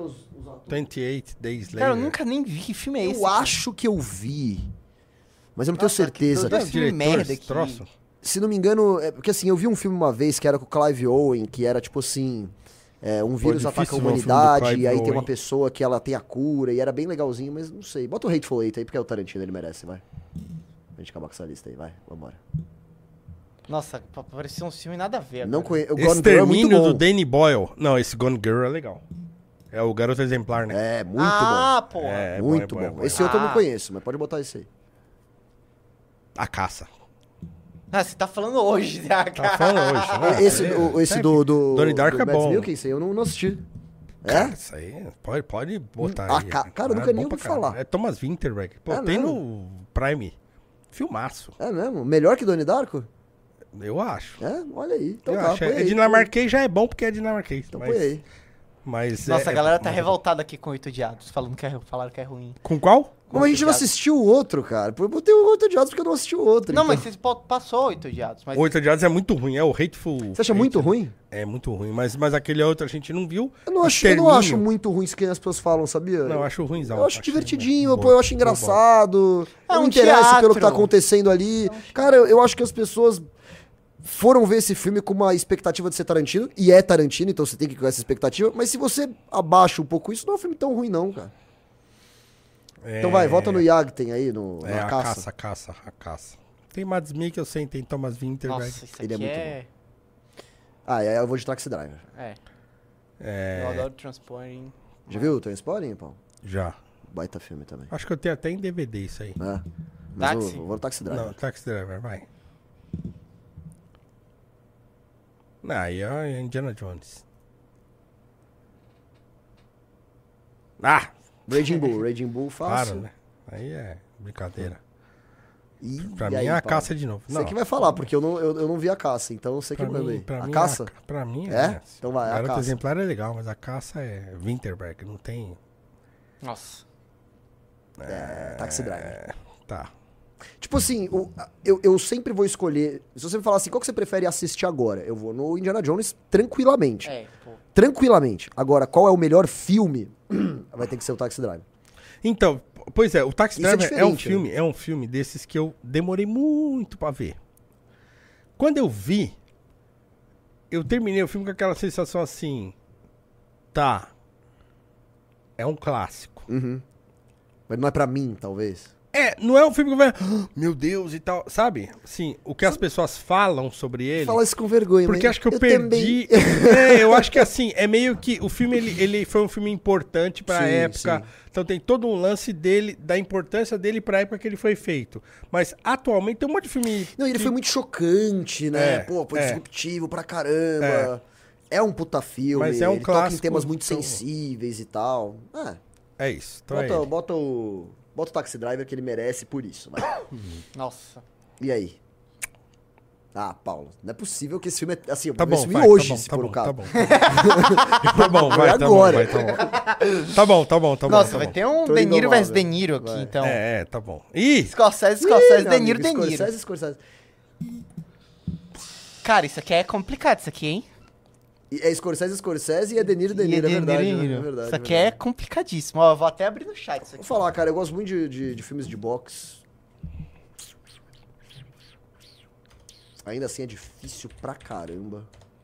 vinte e oito Days Later. Cara, eu nunca nem vi que filme é esse. Eu cara? acho que eu vi, mas eu não tenho Nossa, certeza. que Não, dois filme diretor, merda esse que- troço. Se não me engano, é porque assim, eu vi um filme uma vez que era com o Clive Owen, que era tipo assim, é, um vírus difícil ataca a ver um filme do humanidade, Clive e aí tem Owen. uma pessoa que ela tem a cura, e era bem legalzinho, mas não sei. Bota o Hateful Eight aí, porque é o Tarantino, ele merece, vai. Pra gente acabar com essa lista aí, vai, vambora. Nossa, pa- parecia um filme nada a ver. Não agora. conheço, o Gone Girl é muito Extermínio bom. do Danny Boyle. Não, esse Gone Girl é legal. É o Garoto Exemplar, né? É, muito ah, porra. É, bom. Muito bom, bom. é bom, é bom. Esse outro eu não Ah. conheço, mas pode botar esse aí. A Caça. Ah, você tá falando hoje, já, Tá cara. falando hoje. Ah, esse é, o- esse é, do, do, Donnie Darko do é Mads bom. Mikkelsen, eu não, não assisti. Cara, É? isso aí, pode, pode botar Ah, aí. ca- cara, eu É nunca bom nem pra ouvi caralho. falar. É Thomas Winterberg. Pô, É tem mesmo? no Prime. Filmaço, É mesmo? Melhor que Donnie Darko? eu acho. É? Olha aí. Então eu tá, acho. põe É, aí. dinamarquês já é bom porque é dinamarquês. Então mas, põe aí. Mas Nossa, é- a galera é- tá revoltada aqui com Oito Odiados, falando que é, falaram que é ruim. Com qual? Como a gente não Odiados. assistiu o outro, cara? Eu botei o Oito Odiados porque eu não assisti o outro. Não, então. mas você po- passou Oito Odiados. Mas Oito Odiados é muito ruim, é o Hateful. Você acha muito ruim? É muito ruim, mas, mas aquele outro a gente não viu. Eu não acho, eu não Extermínio. acho muito ruim isso que as pessoas falam, sabia? Não, eu acho ruimzão. Eu acho divertidinho, bom, pô, eu acho bom, engraçado. É não um me interessa pelo que tá teatro. acontecendo ali. Cara, eu, eu acho que as pessoas foram ver esse filme com uma expectativa de ser Tarantino, e é Tarantino, então você tem que ir com essa expectativa, mas se você abaixa um pouco isso, não é um filme tão ruim não, cara. É, Então vai, volta no Yagten aí, no, É, na a caça. caça, a caça, a caça. Tem Mads Mikkelsen, tem Thomas Winterberg. Nossa, isso Ele é aqui muito é... Ah, e aí eu vou de Taxi Driver. É, É, eu adoro Transporting. Já viu o Transporting, Paulo? já. Baita filme também. Acho que eu tenho até em D V D isso aí. É. Mas Táxi? eu, eu vou no Taxi Driver. Não, Taxi Driver, vai. Não, aí é Indiana Jones. Ah, Raging Bull, Raging Bull fácil. claro, né? Aí é brincadeira. E, Pra e mim aí, é a Paulo? caça de novo. Você que vai falar, porque eu não, eu, eu não vi a caça, então você que Pra manda mim, aí. pra A mim, caça? A, pra mim É? Então vai, a Garoto caça. Exemplar é legal, mas a caça é Winterberg, não tem... Nossa. É, Taxi Driver. É, tá. Tipo assim, o- eu, eu sempre vou escolher. Se você me falar assim, qual que você prefere assistir agora? Eu vou no Indiana Jones tranquilamente. É, pô. Tranquilamente. Agora, qual é o melhor filme? Vai ter que ser o Taxi Driver. Então, pois é, o Taxi Isso é Driver é, um diferente, né? filme, é um filme desses que eu demorei muito pra ver. Quando eu vi, eu terminei o filme com aquela sensação assim, tá, é um clássico. Uhum. Mas não é pra mim, talvez. É, não é um filme que vai, "Ah, meu Deus e tal, sabe? Assim, o que as pessoas falam sobre ele. Fala isso com vergonha, Porque mas acho que eu, também- perdi. É, eu acho que assim, é meio que. O filme ele, ele foi um filme importante pra Sim, época. sim. Então tem todo um lance dele, da importância dele pra época que ele foi feito. Mas atualmente tem um monte de filme. Não, ele que- foi muito chocante, né? É, Pô, foi é. disruptivo pra caramba. É. um puta filme. Mas é um ele toca em clássico, temas muito então- sensíveis e tal. Ah, É isso. Então é bota, ele. bota o. Bota o Taxi Driver que ele merece por isso. Vai. Nossa. E aí? Ah, Paulo, não é possível que esse filme é assim, eu Tá vou ver bom, esse vai, filme hoje, tá bom, se tá for bom, o caso. tá bom. Tá bom, vai, tá bom, agora. vai, tá bom. Tá bom, tá bom, tá bom. Nossa, tá vai bom. ter um Tô De indo Niro mal, versus De velho. Niro aqui, Vai. então. É, é, tá bom. Ih, Scorsese, Ih, Scorsese, meu De Niro, amigo, De Niro. Scorsese, Scorsese. Cara, isso aqui é complicado, isso aqui, hein? E é Scorsese, Scorsese e é De Niro, De E Niro, é De verdade, Niro, né? De É Niro. verdade. Isso é aqui é verdade. complicadíssimo. Ó, eu vou até abrir no chat isso aqui. Vou falar, cara, eu gosto muito de, de, de filmes de boxe. Ainda assim é difícil pra caramba.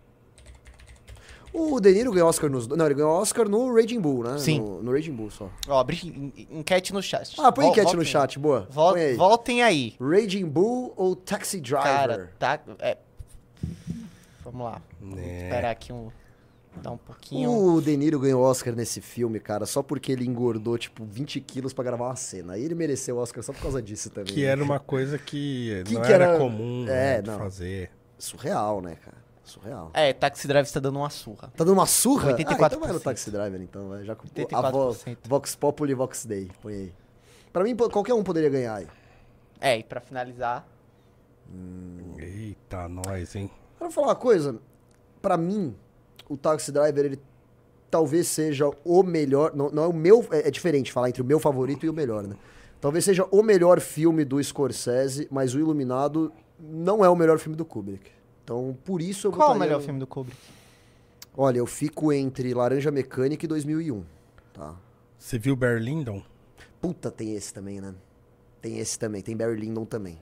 O De Niro ganhou Oscar nos... Não, ele ganhou Oscar no Raging Bull, né? Sim. No, no Raging Bull só. Ó, abri en- enquete no chat. Ah, põe Vol- enquete no voltem- chat, boa. vol- Põe aí. Voltem aí. Raging Bull ou Taxi Driver? Cara, tá... É... Vamos lá. Vou É. esperar aqui um... Dar um pouquinho. O De Niro ganhou Oscar nesse filme, cara, só porque ele engordou, tipo, vinte quilos pra gravar uma cena. Aí ele mereceu o Oscar só por causa disso também. que né? era uma coisa que, Que não que era, era- comum É, né, de não. fazer. Surreal, né, cara? Surreal. É, Taxi Driver está dando uma surra. Tá dando uma surra? oitenta e quatro Ah, então vai no por cento. Taxi Driver, então. Vai, já, oitenta e a quatro vo, por cento. Vox Populi, Vox Day. Põe aí. Pra mim, pô, qualquer um poderia ganhar aí. É, e pra finalizar... Eita, nós, hein? Pra falar uma coisa, pra mim, o Taxi Driver, ele talvez seja o melhor... Não, não é o meu... É, é diferente falar entre o meu favorito e o melhor, né? Talvez seja o melhor filme do Scorsese, mas o Iluminado não é o melhor filme do Kubrick. Então, por isso eu Qual o botaria melhor no- filme do Kubrick? Olha, eu fico entre Laranja Mecânica e dois mil e um. tá? Você viu Barry Lyndon? Puta, tem esse também, né? Tem esse também, tem Barry Lyndon também.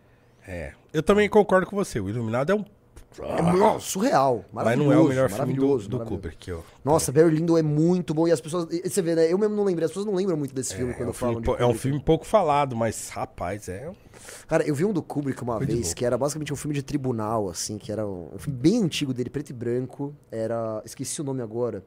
É. Eu também concordo com você. O Iluminado é um... É mu- surreal, Mas maravilhoso. não é o melhor filme do, maravilhoso, do maravilhoso. Kubrick. Eu... Nossa, Barry Lyndon é muito bom e as pessoas... e Você vê, né? Eu mesmo não lembrei, as pessoas não lembram muito desse filme É, quando um eu falo filme, de pou- é um Kubrick. filme pouco falado, mas, rapaz, é... Cara, eu vi um do Kubrick uma Foi de vez, louco. que era basicamente um filme de tribunal, assim, que era um, um filme bem antigo dele, preto e branco. Era... Esqueci o nome agora.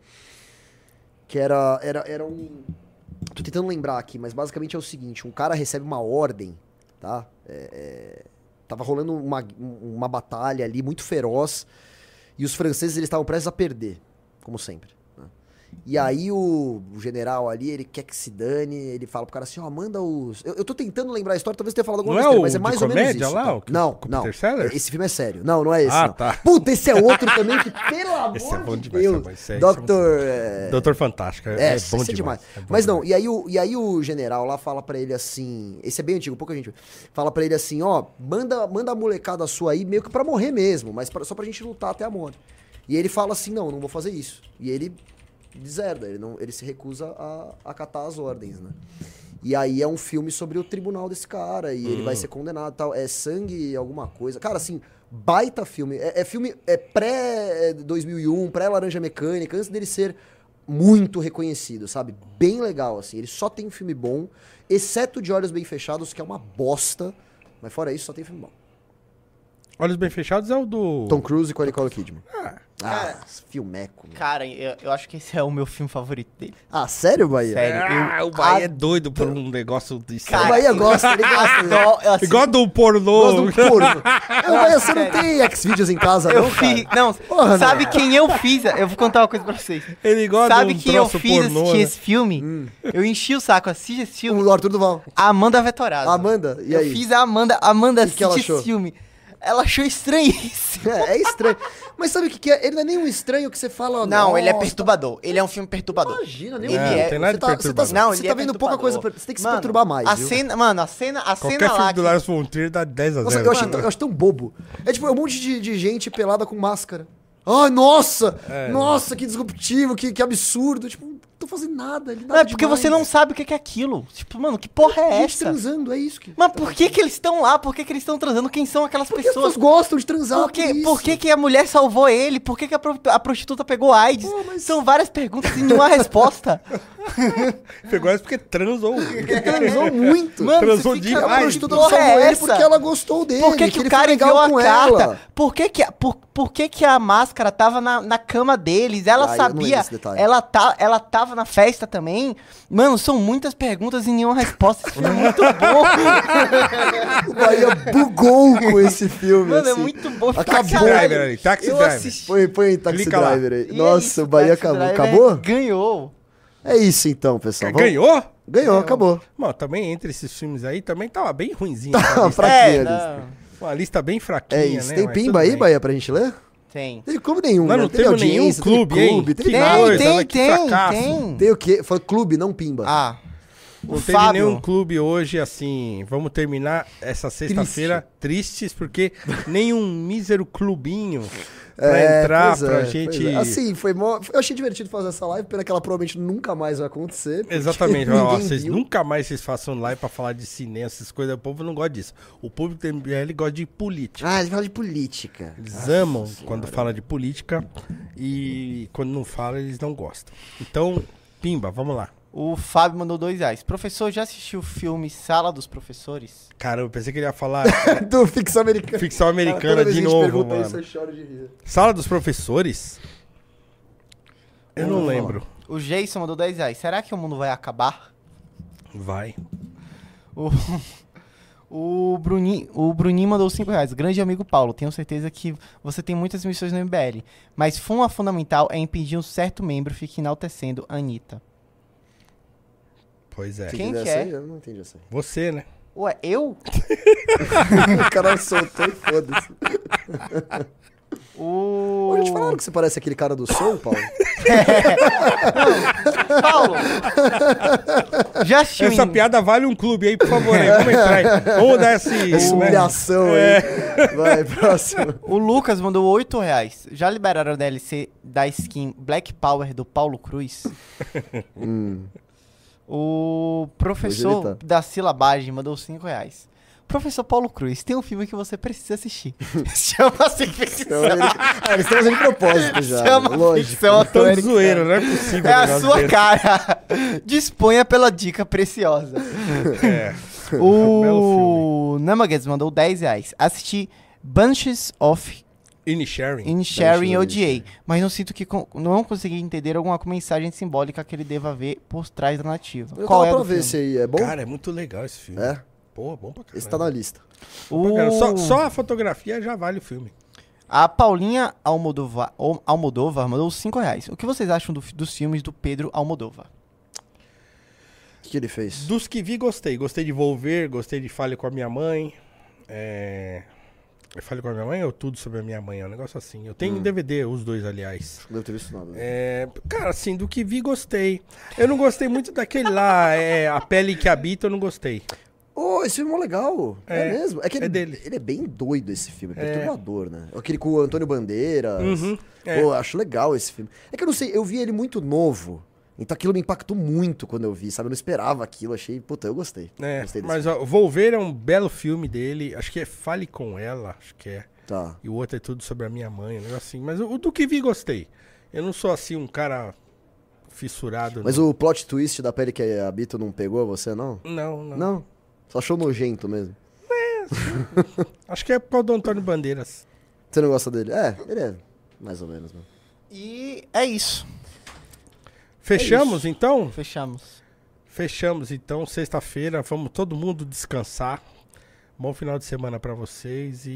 Que era, era, era um... Tô tentando lembrar aqui, mas basicamente é o seguinte, um cara recebe uma ordem, tá? É, é, tava rolando uma, uma batalha ali muito feroz e os franceses eles estavam prestes a perder, como sempre. Né? E aí o, o general ali, ele quer que se dane, ele fala pro cara assim, ó, manda os... Eu, eu tô tentando lembrar a história, talvez eu tenha falado alguma Não é besteira, o mas é de mais ou menos comédia isso. lá, tá? o que- Não, com o não. Peter Sellers? Esse filme é sério. Não, não é esse. Ah, não. tá. Puta, esse é outro também que, pelo amor Esse é bom de demais, Deus. é bom, esse é- doutor... é, Doutor Fantástico. É, é, é isso bom é demais. demais. é bom Mas não, demais. e aí, o, e aí o general lá fala pra ele assim... Esse é bem antigo, pouca gente... Fala pra ele assim, ó, manda, manda a molecada sua aí meio que pra morrer mesmo, mas pra- só pra gente lutar até a morte. E ele fala assim, não, não vou fazer isso. E ele deserda, ele, não, ele se recusa a acatar as ordens, né? E aí é um filme sobre o tribunal desse cara, e ele Hum. vai ser condenado e tal. É sangue alguma coisa. Cara, assim, baita filme. É, é filme é pré-dois mil e um, pré-Laranja Mecânica, antes dele ser muito reconhecido, sabe? Bem legal, assim. Ele só tem filme bom, exceto De Olhos Bem Fechados, que é uma bosta. Mas fora isso, só tem filme bom. Olhos Bem Fechados é o do... Tom Cruise com a Nicole Kidman. Ah, Ah, filmeco. meu. Cara, eu, eu acho que esse é o meu filme favorito dele. Ah, sério, Bahia? Sério. ah, eu o Bahia é ad- doido por um negócio de... O Bahia gosta, ele gosta. né? Adoro- eu, assim, Igual do pornô. Gosta do porno. Ô, Bahia, você não sério. tem Xvideos em casa, eu não, fiz. cara? Não, Porra, sabe quem eu fiz? Eu vou contar uma coisa pra vocês. Ele gosta Sabe de um quem eu troço fiz pornô, assistir né? esse filme? Eu enchi o saco, assisti esse filme. O Arthur Duval. A Amanda Vettorado. Amanda, e eu aí? fiz a Amanda. A Amanda E que ela assistir achou? esse filme. Ela achou estranhíssimo. É, é estranho. Mas sabe o que, que é? Ele não é nem um estranho que você fala. Não, ele é "Nossa, perturbador. Ele é um filme perturbador. Imagina, nem Ele um É, pouco. não tem nada Você de tá, você tá, perturbador. Não, você ele tá é vendo pouca perturbador. coisa. Você tem que se Mano, perturbar mais. A viu? cena, mano, a cena, a Qualquer cena lá filme do que... Lars von Trier dá dez a Nossa, zero. eu acho, eu acho tão bobo. É tipo, é um monte de, de gente pelada com máscara. Ai, nossa! É. Nossa, que disruptivo, que, que absurdo. Tipo, não tô fazendo nada. Ele Não, é porque você não sabe o que que é aquilo. Tipo, mano, que porra é Gente essa? transando, é isso que. Mas por que que eles estão lá? Por que que eles estão transando? Quem são aquelas Porque as pessoas? pessoas gostam de transar. Por que, isso. por que que a mulher salvou ele? Por que que a, pro- a prostituta pegou AIDS? Pô, mas- São várias perguntas e nenhuma resposta. Pegou essa porque transou. Porque transou muito. Mano, Transou você de fica, a demais. prostituta que porra salvou é ele essa? porque ela gostou dele. Por que, que, ele o cara foi legal enviou a com carta? ela. Por que que, a- por, por que que a máscara tava na, na cama deles? Ela Ah, eu não lembro sabia. desse detalhe. Ela, tá, ela tava na festa também. Mano, são muitas perguntas e nenhuma resposta. Esse filme é muito bom. O Bahia bugou com esse filme. Mano, é assim. muito bom. pra Acabou. caralho. Driver ali, Taxi Eu Driver. assisti. Põe, põe aí Taxi Clica lá. Driver aí. E é Nossa, isso, o Bahia Taxi acabou. Driver Acabou? Ganhou. É isso então, pessoal. Vamos- Ganhou? Ganhou, acabou. Bom, também entre esses filmes aí, também tava bem ruimzinho. Tá, Uma lista, fraquinha É, a lista. não, uma lista bem fraquinha, É isso. né? Tem Mas pimba tudo aí, bem. Bahia, pra gente ler? tem. Tem clube nenhum, Nós né? não Teve temos nenhum audiência, teve clube, hein? clube, teve Que nada. coisa, Tem, olha que tem, fracasso. tem. Tem o quê? Foi clube, não pimba. Ah, Não o teve Fábio. nenhum clube hoje, assim. Vamos terminar essa sexta-feira tristes, porque nenhum mísero clubinho pra entrar, pois pra é, gente. pois é. Assim, foi mó... Eu achei divertido fazer essa live, pena que ela provavelmente nunca mais vai acontecer. porque Exatamente, ó, ninguém vocês viu. nunca mais vocês façam live pra falar de cinema, essas coisas, o povo não gosta disso. O público do M B L gosta de política. Ah, ele fala de política. Eles amam quando fala de política e quando não fala eles não gostam. Então, pimba, vamos lá. O Fábio mandou dois reais. Professor, já assistiu o filme Sala dos Professores? Caramba, eu pensei que ele ia falar Do ficção americana. ficção Toda americana vez de que a gente novo, pergunta mano. isso, eu choro de rir. Sala dos Professores? Eu não Vamos lá. lembro. O Jason mandou dez reais. Será que o mundo vai acabar? Vai. O, o, Bruninho, o Bruninho mandou cinco reais. Grande amigo Paulo, tenho certeza que você tem muitas missões no M B L. Mas uma fundamental é impedir um certo membro fique enaltecendo a Anitta. Pois é. Quem Entendeu que essa é? aí? Eu não entendi essa aí. Você, né? Ué, eu? O cara soltou e foda-se. O... Pô, já te falaram que você parece aquele cara do som, Paulo? Paulo, já assistiu Essa em- piada vale um clube aí, por favor. Aí, vamos entrar aí. Vamos dar esse... Essa né? humilhação aí. Vai, próximo. O Lucas mandou oito reais. Já liberaram a D L C da skin Black Power do Paulo Cruz? Hum. O Hoje professor ele tá. da silabagem mandou cinco reais. Professor Paulo Cruz, tem um filme que você precisa assistir. Chama-se Então, Ficção. ele... ah, eles estão fazendo de propósito já. Chama né? Lógico. Ficção Tão Americana. zoeira, não é possível. É um a negócio sua desse. cara. Disponha pela dica preciosa. É. Belo O Namagues mandou dez reais. Assisti Bunches of Inisharing. Inisharing e Bunches of odiei, mas não sinto que con- não consegui entender alguma mensagem simbólica que ele deva ver por trás da narrativa. Eu Qual tava é pra do ver filme? esse aí. É bom? Cara, é muito legal esse filme. É? Pô, bom pra caramba. Esse tá na lista. Bom pra caramba. O- Só, só a fotografia já vale o filme. A Paulinha Almodóvar, Al- Almodóvar mandou cinco reais. O que vocês acham do- dos filmes do Pedro Almodóvar? O que, que ele fez? Dos que vi, gostei. Gostei de Volver, gostei de Fale com a Minha Mãe. É... Fale com a Minha Mãe ou Tudo Sobre a Minha Mãe? É um negócio assim. Eu tenho Hum. D V D, os dois, aliás. Não devo ter visto nada. É... Cara, assim, do que vi, gostei. Eu não gostei muito daquele lá, é... A Pele que Habita, eu não gostei. Oh, esse filme é mó legal. É, É, mesmo? É que ele, é dele. ele é bem doido, esse filme. É É. perturbador, né? Aquele com o Antônio Bandeiras. Uhum, é. Pô, eu acho legal esse filme. É que eu não sei, eu vi ele muito novo. Então aquilo me impactou muito quando eu vi, sabe? Eu não esperava aquilo, achei... Puta, eu gostei. É, Gostei desse mas ó, Volver é um belo filme dele. Acho que é Fale com Ela, acho que é. filme. Tá. E o outro é Tudo Sobre a Minha Mãe, um negócio assim. Mas o, o do que vi, gostei. Eu não sou assim um cara fissurado. Mas no... o plot twist da pele que habita não pegou você, não? Não, não, Não? Só achou nojento mesmo. Acho que é por causa do Antônio Bandeiras. Você não gosta dele? É, ele é mais ou menos, mano. E é isso. Fechamos, então? Fechamos. Fechamos, então. Sexta-feira, vamos todo mundo descansar. Bom final de semana pra vocês e